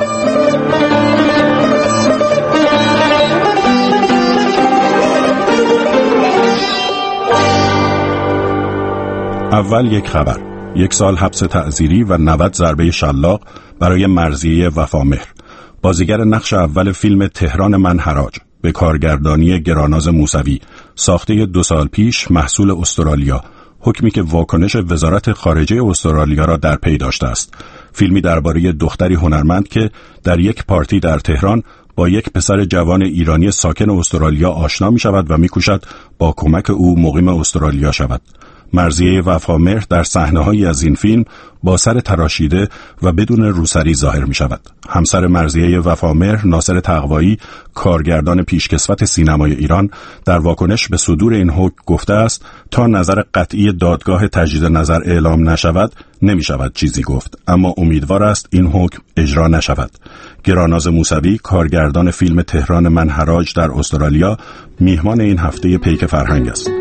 اول یک خبر، 1 سال حبس تعزیری و 90 ضربه شلاق برای مرضیه وفامهر، بازیگر نقش اول فیلم تهران من حراج، به کارگردانی گراناز موسوی، ساخته 2 سال پیش، محصول استرالیا، حکمی که واکنش وزارت خارجه استرالیا را در پی داشته است. فیلمی درباره دختری هنرمند که در یک پارتی در تهران با یک پسر جوان ایرانی ساکن استرالیا آشنا می شود و می کوشد با کمک او مقیم استرالیا شود. مرضیه وفامهر در صحنه‌هایی از این فیلم با سر تراشیده و بدون روسری ظاهر می شود. همسر مرضیه وفامهر، ناصر تقوایی، کارگردان پیشکسوت سینمای ایران، در واکنش به صدور این حکم گفته است تا نظر قطعی دادگاه تجدید نظر اعلام نشود نمی شود چیزی گفت، اما امیدوار است این حکم اجرا نشود. گراناز موسوی، کارگردان فیلم تهران من حراج در استرالیا، میهمان این هفته پیک فرهنگ است.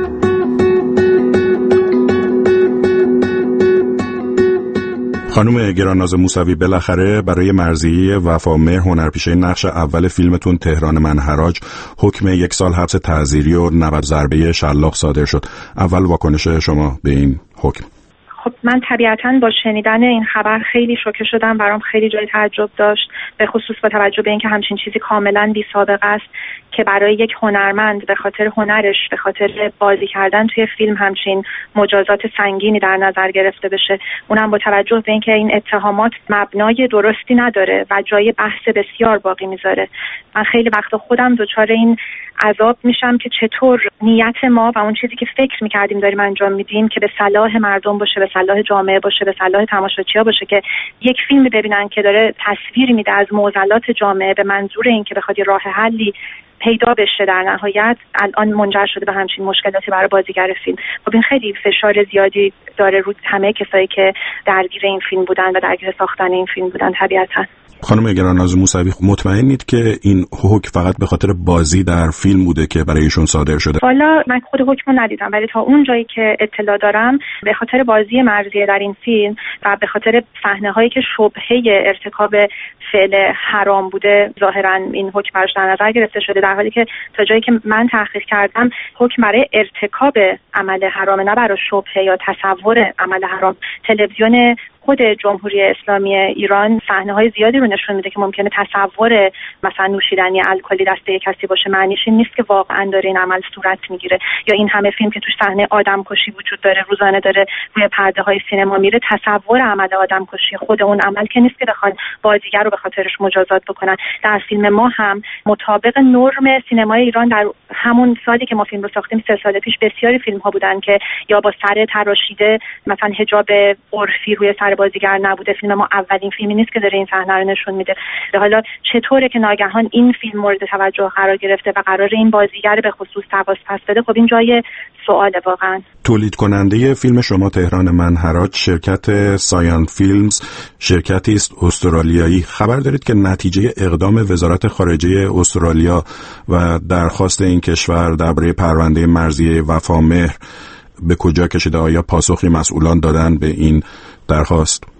خانم گراناز موسوی، بالاخره برای مرضیه وفامهر، هنرپیشه نقش اول فیلمتون تهران من حراج، حکم 1 سال حبس تعزیری و 90 ضربه شلاق صادر شد. اول واکنش شما به این حکم؟ خب من طبیعتاً با شنیدن این خبر خیلی شوکه شدم، برام خیلی جای تعجب داشت، به خصوص با توجه به اینکه همچین چیزی کاملاً بی سابقه است که برای یک هنرمند به خاطر هنرش، به خاطر بازی کردن توی فیلم همچین مجازات سنگینی در نظر گرفته بشه، اونم با توجه به اینکه این اتهامات مبنای درستی نداره و جای بحث بسیار باقی میذاره. من خیلی وقت خودم دچار این عذاب میشم که چطور نیت ما و اون چیزی که فکر میکردیم داریم انجام میدیم که به صلاح مردم باشه، به صلاح جامعه باشه، به صلاح تماشاچی‌ها باشه، که یک فیلم ببینن که داره تصویری میده از معضلات جامعه به منظور اینکه بخواد راه حلی پیدا بشه، در نهایت الان منجر شده به همچین مشکلاتی برای بازیگر فیلم. خب این خیلی فشار زیادی داره رو همه کسایی که درگیر این فیلم بودن و درگیر ساختن این فیلم بودن طبیعتاً. خانم گراناز موسوی، مطمئنید که این حکم فقط به خاطر بازی در فیلم بوده که برای ایشون صادر شده؟ والا من خود حکم رو ندیدم، ولی تا اون جایی که اطلاع دارم به خاطر بازی مرضیه در این فیلم و به خاطر صحنه‌هایی که شبهه ارتکاب فعل حرام بوده، ظاهرا این حکم براش در نظر گرفته شده، در حالی که تا جایی که من تحقیق کردم حکم برای ارتکاب عمل حرام، نه برای شبهه یا تصور عمل حرام. تلویزیون خود جمهوری اسلامی ایران صحنه‌های زیادی رو نشون میده که ممکنه تصور مثلا نوشیدنی الکلی دست یک کسی باشه، معنیش این نیست که واقعا داره این عمل صورت میگیره. یا این همه فیلم که توش صحنه آدمکشی وجود داره، روزانه داره روی پرده‌های سینما میره، تصور عمل آدمکشی خود اون عمل که نیست که بخوان بازیگر رو به خاطرش مجازات بکنن. در فیلم ما هم مطابق نرم سینمای ایران در همون سالی که ما فیلم رو ساختیم 3 سال پیش بسیاری فیلم‌ها بودن که یا با سر تراشیده، مثلا حجاب عرفی روی سر بازیگر نبوده. فیلم ما اولین فیلمی نیست که داره این صحنه رو نشون میده. حالا چطوره که ناگهان این فیلم مورد توجه قرار گرفته و قرار این بازیگر به خصوص تواس پس بده؟ خب این جای سواله واقعا. تولید کننده فیلم شما تهران من حراج شرکت سایان فیلمز، شرکتی است استرالیایی. خبر دارید که نتیجه اقدام وزارت خارجه استرالیا و درخواست این کشور درباره پرونده مرضیه وفامهر به کجا کشیده؟ آیا پاسخی مسئولان دادن به این درخواست؟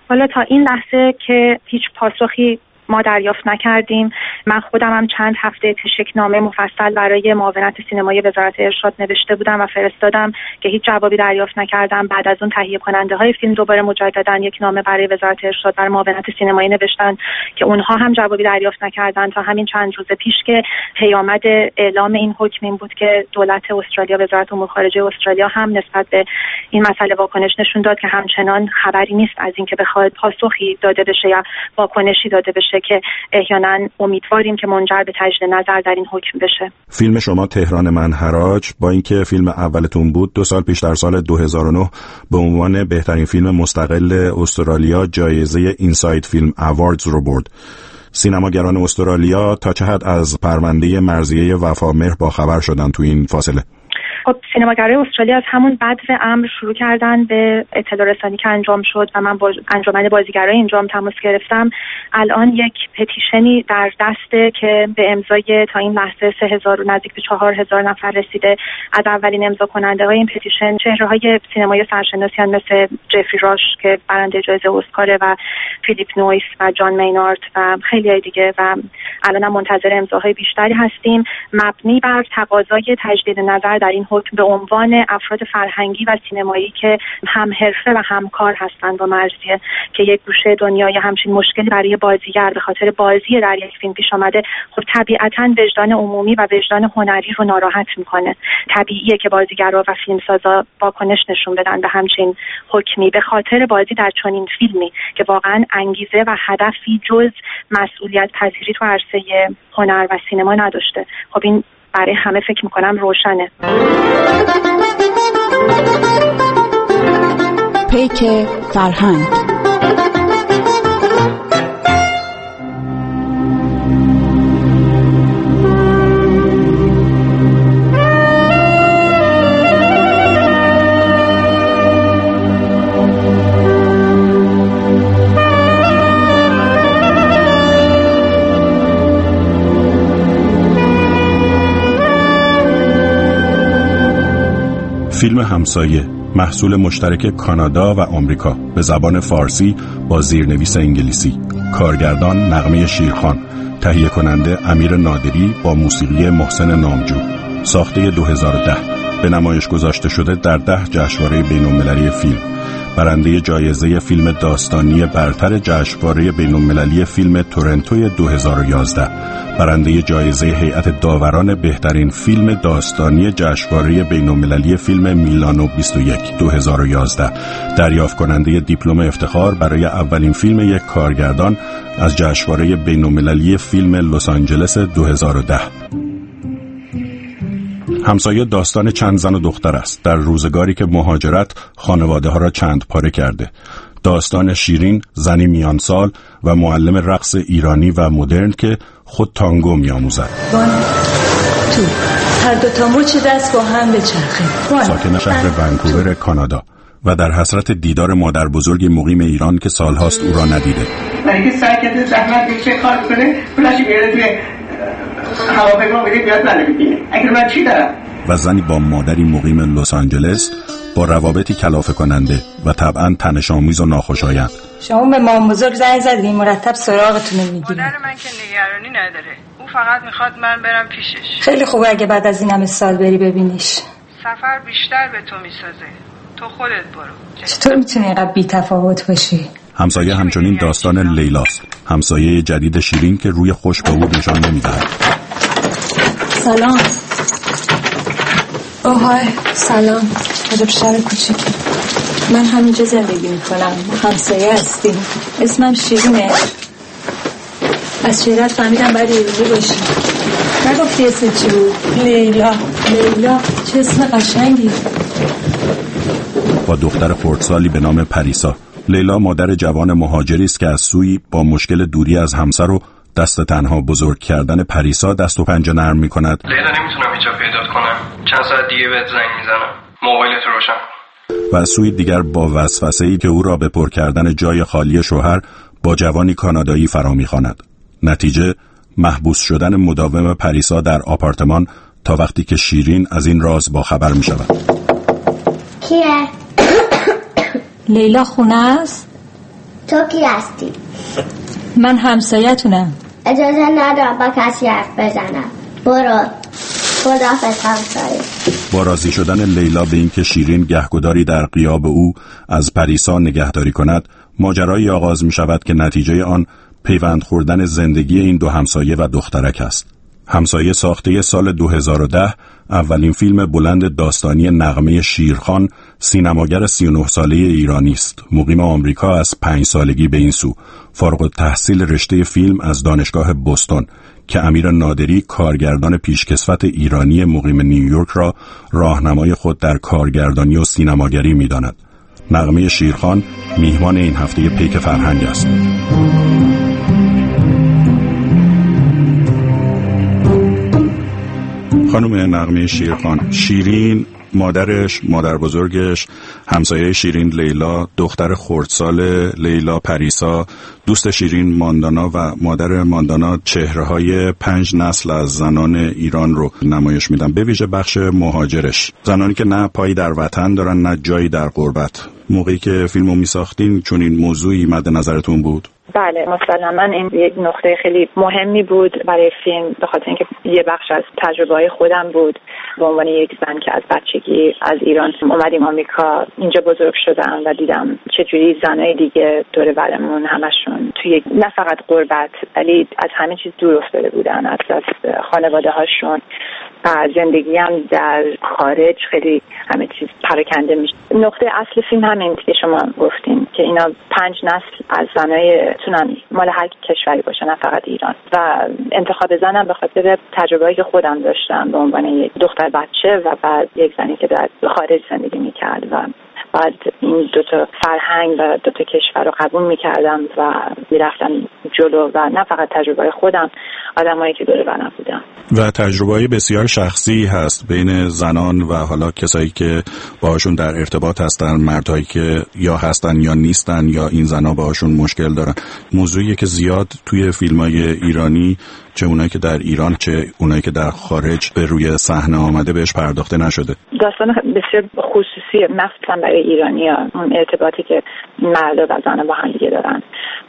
حالا تا این لحظه که هیچ پاسخی ما دریافت نکردیم. من خودم هم چند هفته پیش یک نامه مفصل برای معاونت سینمایی وزارت ارشاد نوشته بودم و فرستادم که هیچ جوابی دریافت نکردم. بعد از اون تهیه کننده های فیلم دوباره مجددا یک نامه برای وزارت ارشاد برای معاونت سینمایی نوشتن که اونها هم جوابی دریافت نکردن تا همین چند روز پیش که پیامد اعلام این حکم این بود که دولت استرالیا، وزارت امور خارجه استرالیا هم نسبت به این مسئله واکنش نشون داد که همچنان خبری نیست از اینکه بخواد پاسخی داده بشه یا واکنشی داده بشه که احیانا امیدواریم که منجر به تجدید نظر در این حکم بشه. فیلم شما تهران من حراج با اینکه فیلم اولتون بود 2 سال پیش در سال 2009 به عنوان بهترین فیلم مستقل استرالیا جایزه اینساید فیلم اواردز رو برد. سینماگران استرالیا تا چه حد از پرونده مرضیه وفامهر با خبر شدن تو این فاصله؟ خب سینماگرای استرالیا از همون بدو امر شروع کردن به اطلاع رسانی که انجام شد و من با انجمن بازیگرای اینجام تماس گرفتم. الان یک پتیشنی در دسته که به امضای تا این لحظه 3000 و نزدیک به 4000 نفر رسیده. از اولین امضا کننده های این پتیشن چهره‌های سینمای سرشناسیان مثل جفری راش که برنده جایزه اسکار و فیلیپ نویس و جان مینارد و خیلی دیگه و الان هم منتظر امضاهای بیشتری هستیم. مبنی بر تقاضای تجدید نظر در این حکم به عنوان افراد فرهنگی و سینمایی که هم حرفه و همکار هستند با مرضیه که یک گوشه دنیای همچین مشکلی برای بازیگر به خاطر بازی در یک فیلم پیش آمده، خب طبیعتاً وجدان عمومی و وجدان هنری رو ناراحت میکنه. طبیعیه که بازیگرا و فیلمسازا واکنش نشون بدن به همچین حکمی به خاطر بازی در چنین فیلمی که واقعاً انگیزه و هدفی جز مسئولیت پذیری تو عرصه هنر و سینما نداشته. خب این برای همه فکر میکنم روشنه. پیک فرهنگ. فیلم همسایه محصول مشترک کانادا و آمریکا به زبان فارسی با زیرنویس انگلیسی. کارگردان نغمه شیرخان. تهیه کننده امیر نادری با موسیقی محسن نامجو. ساخته 2010. به نمایش گذاشته شده در 10 جشنواره بین‌المللی فیلم. برنده جایزه فیلم داستانی برتر جشنواره بین‌المللی فیلم تورنتو 2011. برنده جایزه هیئت داوران بهترین فیلم داستانی جشنواره بین‌المللی فیلم میلانو 21 2011. دریافت کننده دیپلم افتخار برای اولین فیلم یک کارگردان از جشنواره بین‌المللی فیلم لس آنجلس 2010. همسایه داستان چند زن و دختر است در روزگاری که مهاجرت خانواده ها را چند پاره کرده. داستان شیرین، زنی میان سال و معلم رقص ایرانی و مدرن که خود تانگو می‌آموزد. تو هر دو تا مچ دست با هم بچرخه. ساکن شهر ونکوور کانادا و در حسرت دیدار مادر بزرگ مقیم ایران که سالهاست او را ندیده. برای که سعی کرده زحمت بکشه کار کنه پولش بیاره توی هواپیما بده بیاد منو ببینه. اگر من چی دارم؟ و زنی با مادری مقیم لس آنجلس با روابطی کلافه کننده و طبعاً تنش‌آمیز و ناخوشایند. شما به مام بزرگ زنگ زدین مرتب سراغتون رو میگیرین. مادر من که نگرانی نداره. او فقط میخواد من برم پیشش. خیلی خوبه اگه بعد از این همه سال بری ببینیش. سفر بیشتر به تو میسازه. تو خودت برو. چطور میتونی اینقدر بی‌تفاوت باشی؟ همسایه همچنین داستان لیلاست. همسایه جدید شیرین که روی خوش به او نشان نمیدهد. سلام. اوهای سلام. عجب شهر کوچیکی. من همینجا زندگی میکنم. همسایه هستیم. اسمم شیرینه. از شیرت فهمیدم باید ایرانی باشی. نگفتی اسم چی بود؟ لیلا. لیلا چه اسم قشنگی. با دختر خردسالی به نام پریسا. لیلا مادر جوان مهاجری است که از سوی با مشکل دوری از همسر و دست تنها بزرگ کردن پریسا دست و پنجه نرم می‌کند. لیلا نمیتونم هیچ جا پیدات کنم. چند ساعت دیگه بهت زنگ میزنم. موبایلت رو روشن کن. و از سوی دیگر با وسوسه‌ای که او را به پر کردن جای خالی شوهر با جوانی کانادایی فرا می‌خواند. نتیجه محبوس شدن مداوم پریسا در آپارتمان تا وقتی که شیرین از این راز با خبر می‌شود. کیه؟ لیلا خونه است؟ تو کی هستی؟ من همسایه‌تونم. اجازه ندارم با کسی حرف بزنم. برو. خداحافظ همسایه. با راضی شدن لیلا به اینکه شیرین گهگداری در غیاب او از پریسا نگهداری کند، ماجرایی آغاز می شود که نتیجه آن پیوند خوردن زندگی این دو همسایه و دخترک است. همسایه ساخته سال 2010 اولین فیلم بلند داستانی نغمه شیرخان، سینماگر 39 ساله ایرانی است. مقیم آمریکا از 5 سالگی به این سو، فارغ التحصیل رشته فیلم از دانشگاه بوستون، که امیر نادری کارگردان پیشکسوت ایرانی مقیم نیویورک را راهنمای خود در کارگردانی و سینماگری می‌داند. نغمه شیرخان میهمان این هفته پیک فرهنگ است. خانم نغمه شیرخان، شیرین مادرش، مادر بزرگش، همسایه شیرین لیلا، دختر خردسال لیلا پریسا، دوست شیرین ماندانا و مادر ماندانا چهره‌های 5 نسل از زنان ایران رو نمایش میدن، به ویژه بخش مهاجرش، زنانی که نه پایی در وطن دارن نه جایی در غربت. موقعی که فیلمو میساختین چون این موضوعی مد نظرتون بود؟ بله، مسلماً این یک نقطه خیلی مهمی بود برای فیلم، به خاطر اینکه یه بخش از تجربه‌های خودم بود. به عنوان یک زن که از بچگی از ایران اومدیم آمریکا، اینجا بزرگ شدم و دیدم چجوری زنای دیگه دور برمون همشون توی نه فقط غربت ولی از همه چیز دور افتاده بودن، از خانواده هاشون و زندگی هم در خارج خیلی همه چیز پراکنده میشه. نقطه اصل فیلم همین که شما گفتین که اینا 5 نسل از زنای تونن مال هر کشوری باشه، نه فقط ایران. و انتخاب زنم به خاطر تجربه‌ای که خودم داشتم به عنوان یک دختر بچه و بعد یک زنی که در خارج زندگی میکرد و بعد این دوتا فرهنگ و دوتا کشور رو قبول میکردم و میرفتم جلو و نه فقط تجربه خودم، آدمایی که دور برم بودم. و تجربه‌ای بسیار شخصی هست بین زنان و حالا کسایی که باهاشون در ارتباط هستن، مردهایی که یا هستن یا نیستن یا این زنا باهاشون مشکل دارن. موضوعی که زیاد توی فیلم‌های ایرانی، چه اونایی که در ایران چه اونایی که در خارج به روی صحنه آمده، بهش پرداخته نشده. داستان بسیار خصوصی مخصوصا برای ایرانی‌ها، اون ارتباطی که مرد و زن با هم دیگه دارن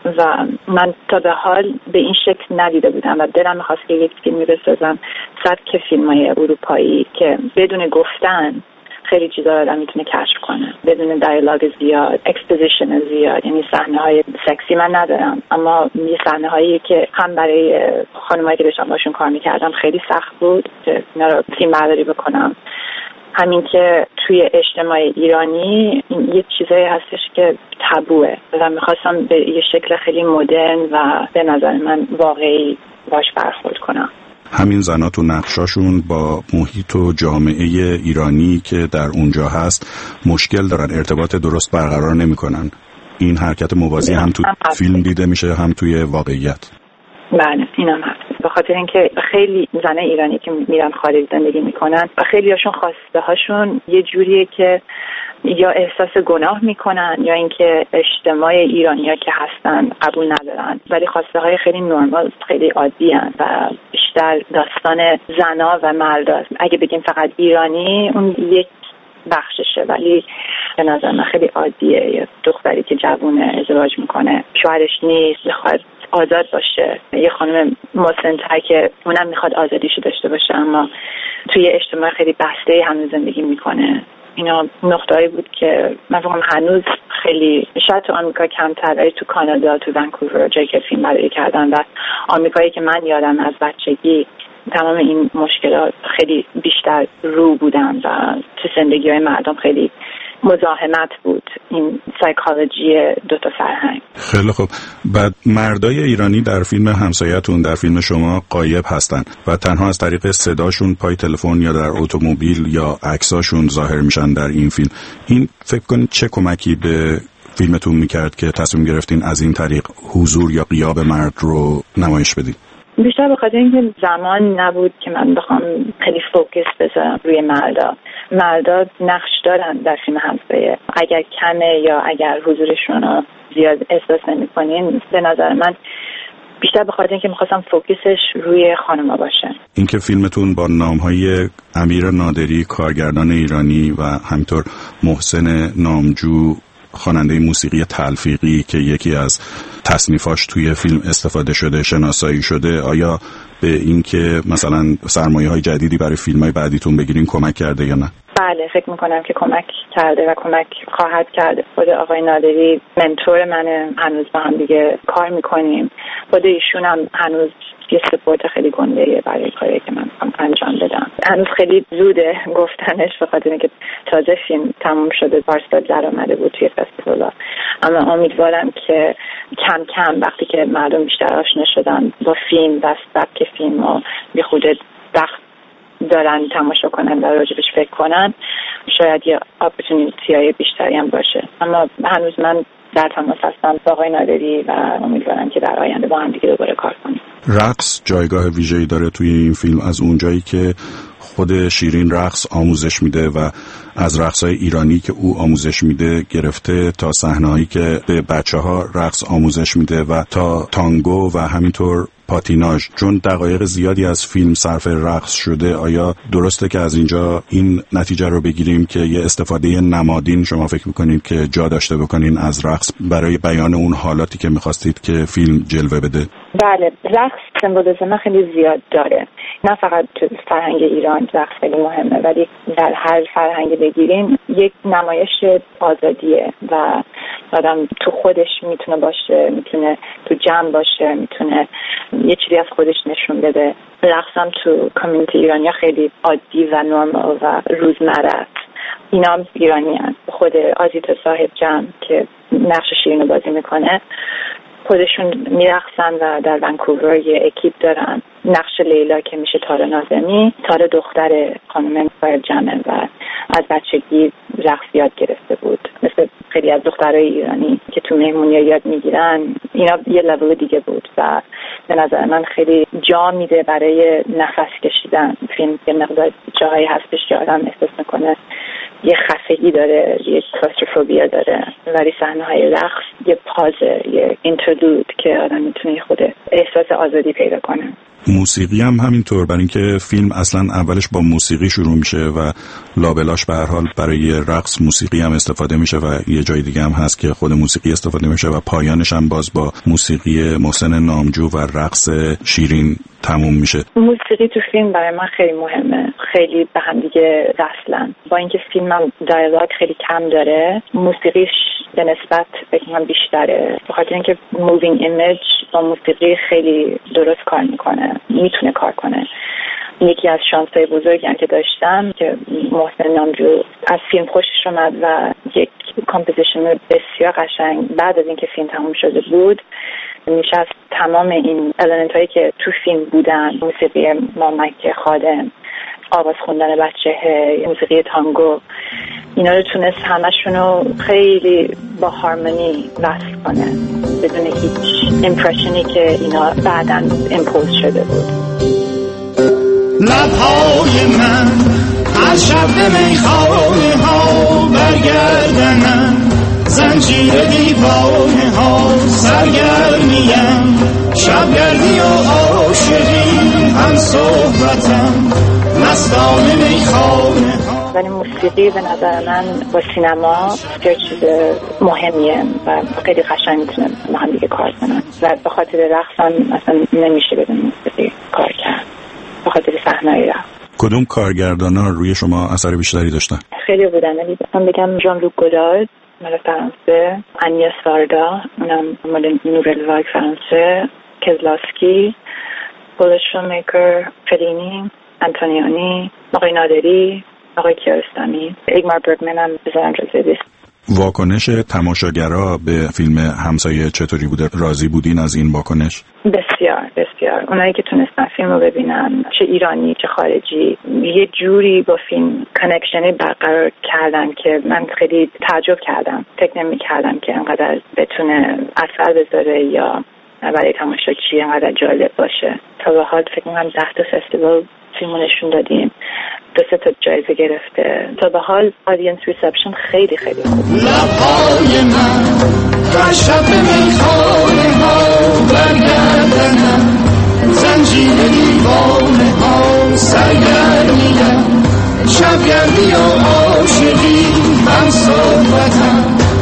و من تا به حال به این شکل ندیده بودم و دلم می‌خواست که یک فیلمی بسازم سبک فیلم‌های اروپایی که بدون گفتن خیلی چیزا آدم میتونه کشف کنه، بدون دیالوگ زیاد، اکسپوزیشن زیاد. یعنی صحنه‌های سکسی من ندارم، اما یه صحنه‌هایی که هم برای خانمایی که داشتم باشون کار می‌کردم خیلی سخت بود که اینا رو فیلمبرداری بکنم. همین که توی اجتماع ایرانی یه چیزایی هستش که تابوه و می‌خواستم به یه شکل خیلی مدرن و به نظر من واقعی باش برخورد کنم. همین زن‌ها تو نقشاشون با محیط و جامعه ایرانی که در اونجا هست مشکل دارن، ارتباط درست برقرار نمی‌کنن. این حرکت موازی هم تو فیلم دیده میشه هم توی واقعیت. بله، اینم هست. به خاطر اینکه خیلی زن ایرانی که میرن خارج زندگی میکنن و خیلی هاشون خواسته هاشون یه جوریه که یا احساس گناه میکنن یا اینکه اجتماع ایرانی‌ها که هستن قبول ندارن، ولی خواسته های خیلی نرمال، خیلی عادی هستن و بیشتر داستان زنا و مردا. اگه بگیم فقط ایرانی اون یک بخششه، ولی به نظر من خیلی عادیه. یه دختری که جوونه ازدواج میکنه، شوهرش نیست، میخواد آزاد باشه، یه خانم مسن‌تر که اونم میخواد آزادیشو داشته باشه اما توی اجتماع خیلی بسته هنوز زندگی میکنه. اینا نقطه‌ای بود که من فکر کنم هنوز خیلی شاید تو آمریکا کمتر، ولی تو کانادا، تو ونکوور جایی که فیلم برداری کردن و آمریکایی که من یادم از بچگی تمام این مشکلات خیلی بیشتر رو بودن و تو زندگی‌های مردم خیلی مزاحمت بود، این سایکولوژی دوتا فرهنگ. خیلی خوب. بعد مردای ایرانی در فیلم همسایه‌تون، در فیلم شما غایب هستن و تنها از طریق صداشون پای تلفن یا در اتومبیل یا عکساشون ظاهر میشن در این فیلم. این فکر کنید چه کمکی به فیلمتون میکرد که تصمیم گرفتین از این طریق حضور یا غیاب مرد رو نمایش بدین؟ بیشتر به خاطر اینکه زمان نبود که من بخوام خیلی فوکس بذارم روی مردا نقش دارن در فیلم همسایه. اگر کمه یا اگر حضورشون رو زیاد احساس نمی‌کنین، به نظر من بیشتر به خاطر اینکه می‌خواستم فوکسش روی خانم‌ها باشه. اینکه فیلمتون با نام‌های امیر نادری کارگردان ایرانی و همینطور محسن نامجو خواننده موسیقی تلفیقی که یکی از تصنیفاش توی فیلم استفاده شده شناسایی شده، آیا به این که مثلا سرمایه‌های جدیدی برای فیلم‌های بعدیتون بگیرین کمک کرده یا نه؟ بله، فکر میکنم که کمک کرده و کمک خواهد کرد. خود آقای نادری منتور منه، هنوز با هم دیگه کار میکنیم. خود ایشون هم هنوز یه سپورت خیلی گنده‌ایه برای کاری که من انجام بدم. هنوز خیلی زوده گفتنش، به خاطر اینکه تازه فیلم تموم شده، پارسال در اومده بود توی فستیوالا. اما امیدوارم که کم کم وقتی که مردم بیشتر آشنا شدن با فیلم و سبک فیلم و بی خودت وقت دارن تماشا کنن و راجبش فکر کنن، شاید یه اپورتونیتی بیشتری هم باشه. اما هنوز من در تماس هستم با آقای نادری و امیدوارم که در آینده با هم دیگه دوباره کار کنیم. رقص جایگاه ویژه‌ای داره توی این فیلم، از اونجایی که خود شیرین رقص آموزش میده و از رقص‌های ایرانی که او آموزش میده گرفته تا صحنه‌هایی که به بچه‌ها رقص آموزش میده و تا تانگو و همینطور پاتیناژ. چون دقایق زیادی از فیلم صرف رقص شده، آیا درسته که از اینجا این نتیجه رو بگیریم که یه استفاده نمادین شما فکر میکنید که جا داشته بکنین از رقص برای بیان اون حالاتی که میخواستید که فیلم جلوه بده؟ بله، رقص سمبولیسم خیلی زیاد داره، نه فقط تو فرهنگ ایران رقص خیلی مهمه، ولی در هر فرهنگ بگیریم یک نمایش آزادیه و آدم تو خودش میتونه باشه، میتونه تو جمع باشه، میتونه یه چیزی از خودش نشون بده. رقص هم تو کامیونیتی ایرانی خیلی عادی و نرمال و روزمره است. اینا هم ایرانی هست. خود آزیتا صاحب جمع که نقش شیرین رو بازی میکنه، خودشون میرقصن و در ونکوور یه اکیپ دارن. نقش لیلا که میشه تارا ناظمی، تارا دختر خانم صاحب جمعه و از بچگی رقص یاد گرفته بود، مثل خیلی از دخترای ایرانی که تو مهمونی یاد میگیرن. اینا یه لول دیگه بود و به نظر من خیلی جا میده برای نفس کشیدن. فیلم یه مقدار جاهایی هستش که آدم احساس میکنه یه خفگی داره، یه کلاستروفوبیا داره، ولی صحنه‌های رقص یه پازه، یه اینترلود که آدم میتونه خود احساس آزادی پیدا کنه. موسیقی هم همینطور، برای اینکه فیلم اصلا اولش با موسیقی شروع میشه و لابلاش به هر حال برای رقص موسیقی هم استفاده میشه و یه جای دیگه هم هست که خود موسیقی استفاده میشه و پایانش هم باز با موسیقی محسن نامجو و رقص شیرین تموم میشه. موسیقی تو فیلم برای من خیلی مهمه، خیلی به هم دیگه وصلن. با اینکه فیلمم دیالوگ خیلی کم داره، موسیقیش به نسبت بگم بیشتره، به خاطر اینکه مووینگ ایمیج با موسیقی خیلی درست کار میکنه، میتونه کار کنه. یکی از شانس‌های بزرگی هم که داشتم که محسن نامجو از فیلم خوشش اومد و یک کامپوزیشن بسیار قشنگ بعد از اینکه فیلم تموم شده بود نشست تمام این المنت هایی که تو فیلم بودن، موسیقی مامک خادم، آواز خوندن بچه، موسیقی تانگو، اینا رو تونست همشونو خیلی با هارمونی وصل کنه بدون هیچ امپرشنی که اینا بعداً امپوز شده بود. لبهای من هر شب به میخانه ها برگردنم، زنجیر دیوانه ها سرگرمیم، شبگردی و عاشقی هم صحبتم، مستانه میخانه ها. ولی موسیقی به نظر من با سینما یه چیز مهمیه و خیلی قشنگ میتونه با هم دیگه کار کنن و به خاطر رقص هم اصلا نمیشه بدون موسیقی کار کرد، به خاطر صحنه‌ای رقص. کدوم کارگردانا روی شما اثر بیشتری داشتن؟ خیلی بودن، ولی من بگم ژان لوک گودارد مال فرانسه، انیا ساردا اونم مال نوول واگ فرانسه، کزلاسکی، پول شومیکر، فلینی، انتونیانی، آقای نادری، آقای کیارستمی، ایگمار برگمن هم بذارن جزوی لیست. واکنش تماشاگرها به فیلم همسایه چطوری بوده؟ راضی بودین از این واکنش؟ بسیار بسیار. اونایی که تونستن فیلم رو ببینن، چه ایرانی چه خارجی، یه جوری با فیلم کانکشنی برقرار کردن که من خیلی تعجب کردم. فکر نمی‌کردم که انقدر بتونه اثر بذاره یا برای تماشاچی انقدر جالب باشه. تا به حال فکر می‌کنم 10 تا فستیوال فیلمو نشون دادیم، 2 تا جایزه گرفته. تا به حال آدینس ریسپشن خیلی خیلی خوب. لبهای من هر شب به میخانه ها برگردنم، زنجیر دیوانه ها سرگرمیم، شبگردی و عاشقی هم صحبتم،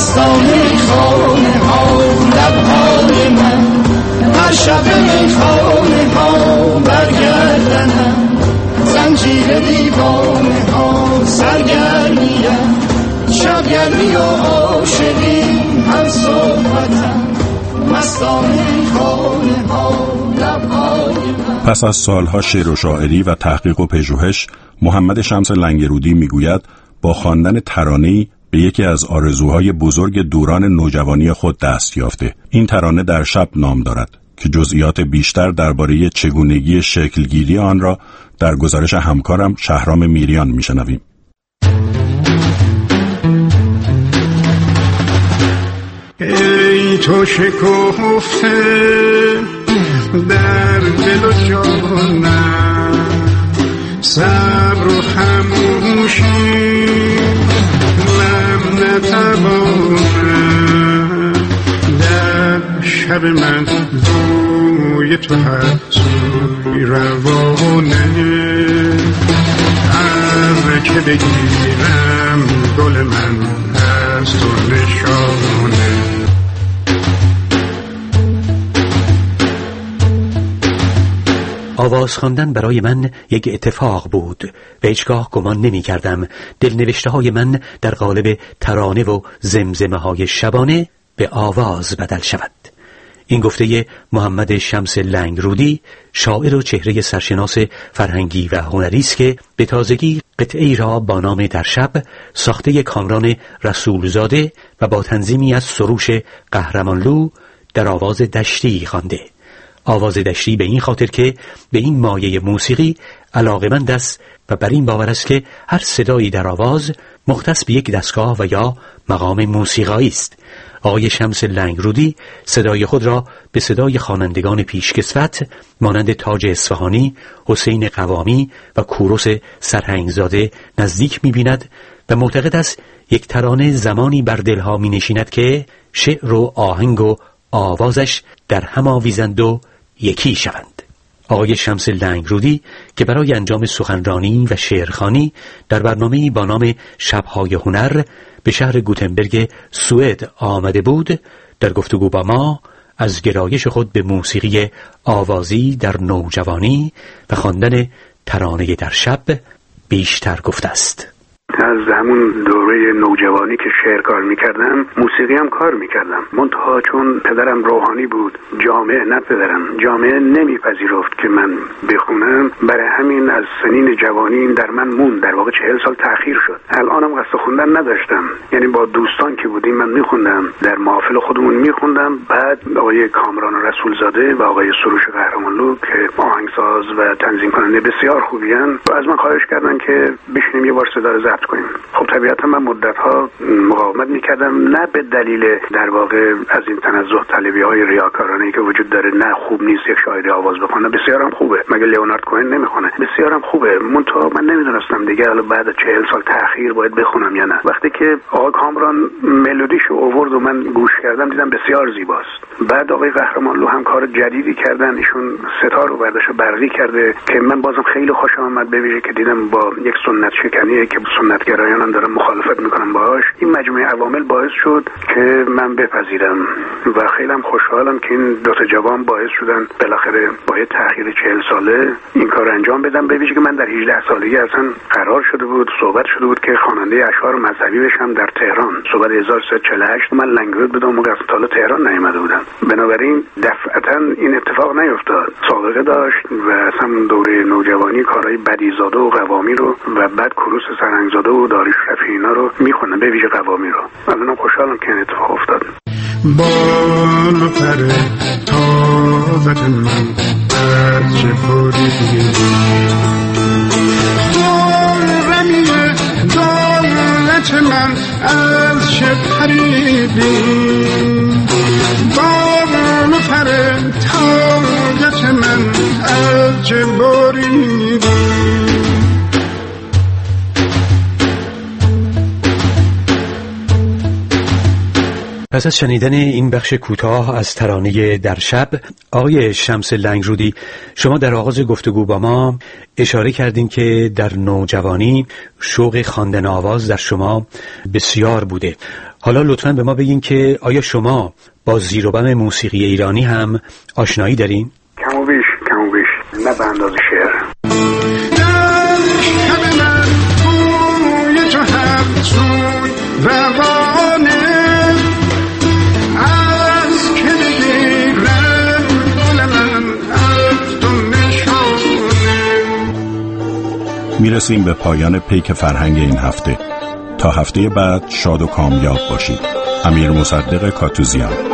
مستانه خانه ها لبهای من، هر شب خانه ها برگردنم، زنجیر دیوانه ها سرگرمیم، شبگرمی و عاشقی هم صحبتم، مستانه خانه ها لبهای من. پس از سالها شعر و شاعری و تحقیق و پژوهش، محمد شمس لنگرودی میگوید با خواندن ترانه‌ای به یکی از آرزوهای بزرگ دوران نوجوانی خود دست یافته. این ترانه در شب نام دارد که جزئیات بیشتر درباره چگونگی شکلگیری آن را در گزارش همکارم شهرام میریان میشنویم. ای تو شکفته در دل و جانم، صبر و خموشی من نتوانم، در شب من بوی تو هست روانه، هر که بگیرم گل من هست و نشانه. آواز خواندن برای من یک اتفاق بود و هیچگاه گمان نمی کردم دلنوشته های من در قالب ترانه و زمزمه های شبانه به آواز بدل شود. این گفته محمد شمس لنگرودی، شاعر و چهره سرشناس فرهنگی و هنری است که به تازگی قطعه‌ای را با نام در شب ساخته کامران رسولزاده و با تنظیمی از سروش قهرمانلو در آواز دشتی خوانده. آواز دشتی به این خاطر که به این مایه موسیقی علاقه‌مند است و بر این باور است که هر صدایی در آواز مختص به یک دستگاه و یا مقام موسیقایی است. آقای شمس لنگرودی صدای خود را به صدای خوانندگان پیشکسوت مانند تاج اصفهانی، حسین قوامی و کوروش سرهنگزاده نزدیک می‌بیند و معتقد است یک ترانه زمانی بر دلها می‌نشیند که شعر و آهنگ و آوازش در هم آویزند و یکی شوند. آقای شمس لنگرودی که برای انجام سخنرانی و شعرخوانی در برنامه‌ای با نام شب‌های هنر به شهر گوتنبرگ سوئد آمده بود، در گفتگو با ما از گرایش خود به موسیقی آوازی در نوجوانی و خواندن ترانه در شب بیشتر گفته است. از همون دوره نوجوانی که شعر کار میکردم موسیقی هم کار میکردم، منتها چون پدرم روحانی بود، جامعه نه پدرم، جامعه نمیپذیرفت که من بخونم، برای همین از سنین جوانی در من موند، در واقع 40 سال تأخیر شد. الانم قصد خوندن نداشتم، یعنی با دوستان که بودیم من میخوندم، در محافل خودمون میخوندم. بعد آقای کامران رسولزاده و آقای سروش قهرمانلو که آهنگساز و تنظیم کننده بسیار خوبیان و از من خواهش کردن که بشینیم یه بار صدا رو ضبط کنیم. خب طبیعتا من مدت‌ها مقاومت می‌کردم، نه به دلیل در واقع از این تنزه طلبی‌های ریاکارانه‌ای که وجود داره، نه خوب نیست یک شاعری آواز بخونه، بسیارم خوبه، مگه لیونارد کوهن نمیخونه، بسیارم خوبه، منتها من نمیدونستم دیگه حالا بعد از 40 سال تأخیر باید بخونم یا نه. وقتی که آقای کامران ملودیشو آورد و من گوش کردم دیدم بسیار زیباست. بعد آقای قهرمانلو هم کار جدیدی کردن، ایشون ستار رو برداشت برقی کرده که من بازم خیلی خوشم اومد، به ویژه که دیدم با یک سنت شکنی که سنتگرایان هم دارن مخالفت میکنن باهاش. این مجموعه عوامل باعث شد که من بپذیرم و خیلی هم خوشحالم که این دو تا جوان باعث شدن بالاخره با یه تأخیر 40 ساله این کار انجام بدم. به ویژه که من در 18 سالگی اصلا قرار شده بود، صحبت شده بود که خواننده اشعار مذهبی بشم در تهران. صحبت 1348 من لنگرود بودم، موقع تا حالا تهران نیامده بودم، بنابراین دفعتا این اتفاق نیفتاد. سابقه داشت و اصلا دوره نوجوانی کارهای بدیزاده و قوامی رو و بعد کوروش سرهنگزاده و داریوش رفیعی اینا رو میخونم، به ویژه قوامی رو. الانم خوشحالم که این اتفاق افتاد. بال و پر طاقت من از چه بریدی، خرمی دولت من از چه پریدی، بال و پر طاقت من از چه بریدی. پس از شنیدن این بخش کوتاه از ترانه در شب، آقای شمس لنگرودی، شما در آغاز گفتگو با ما اشاره کردین که در نوجوانی شوق خواندن آواز در شما بسیار بوده. حالا لطفاً به ما بگین که آیا شما با زیر و بم موسیقی ایرانی هم آشنایی دارین؟ کم و بیش نه به اندازه شعر. میرسیم به پایان پیک فرهنگ این هفته. تا هفته بعد شاد و کامیاب باشید. امیر مصدق کاتوزیان.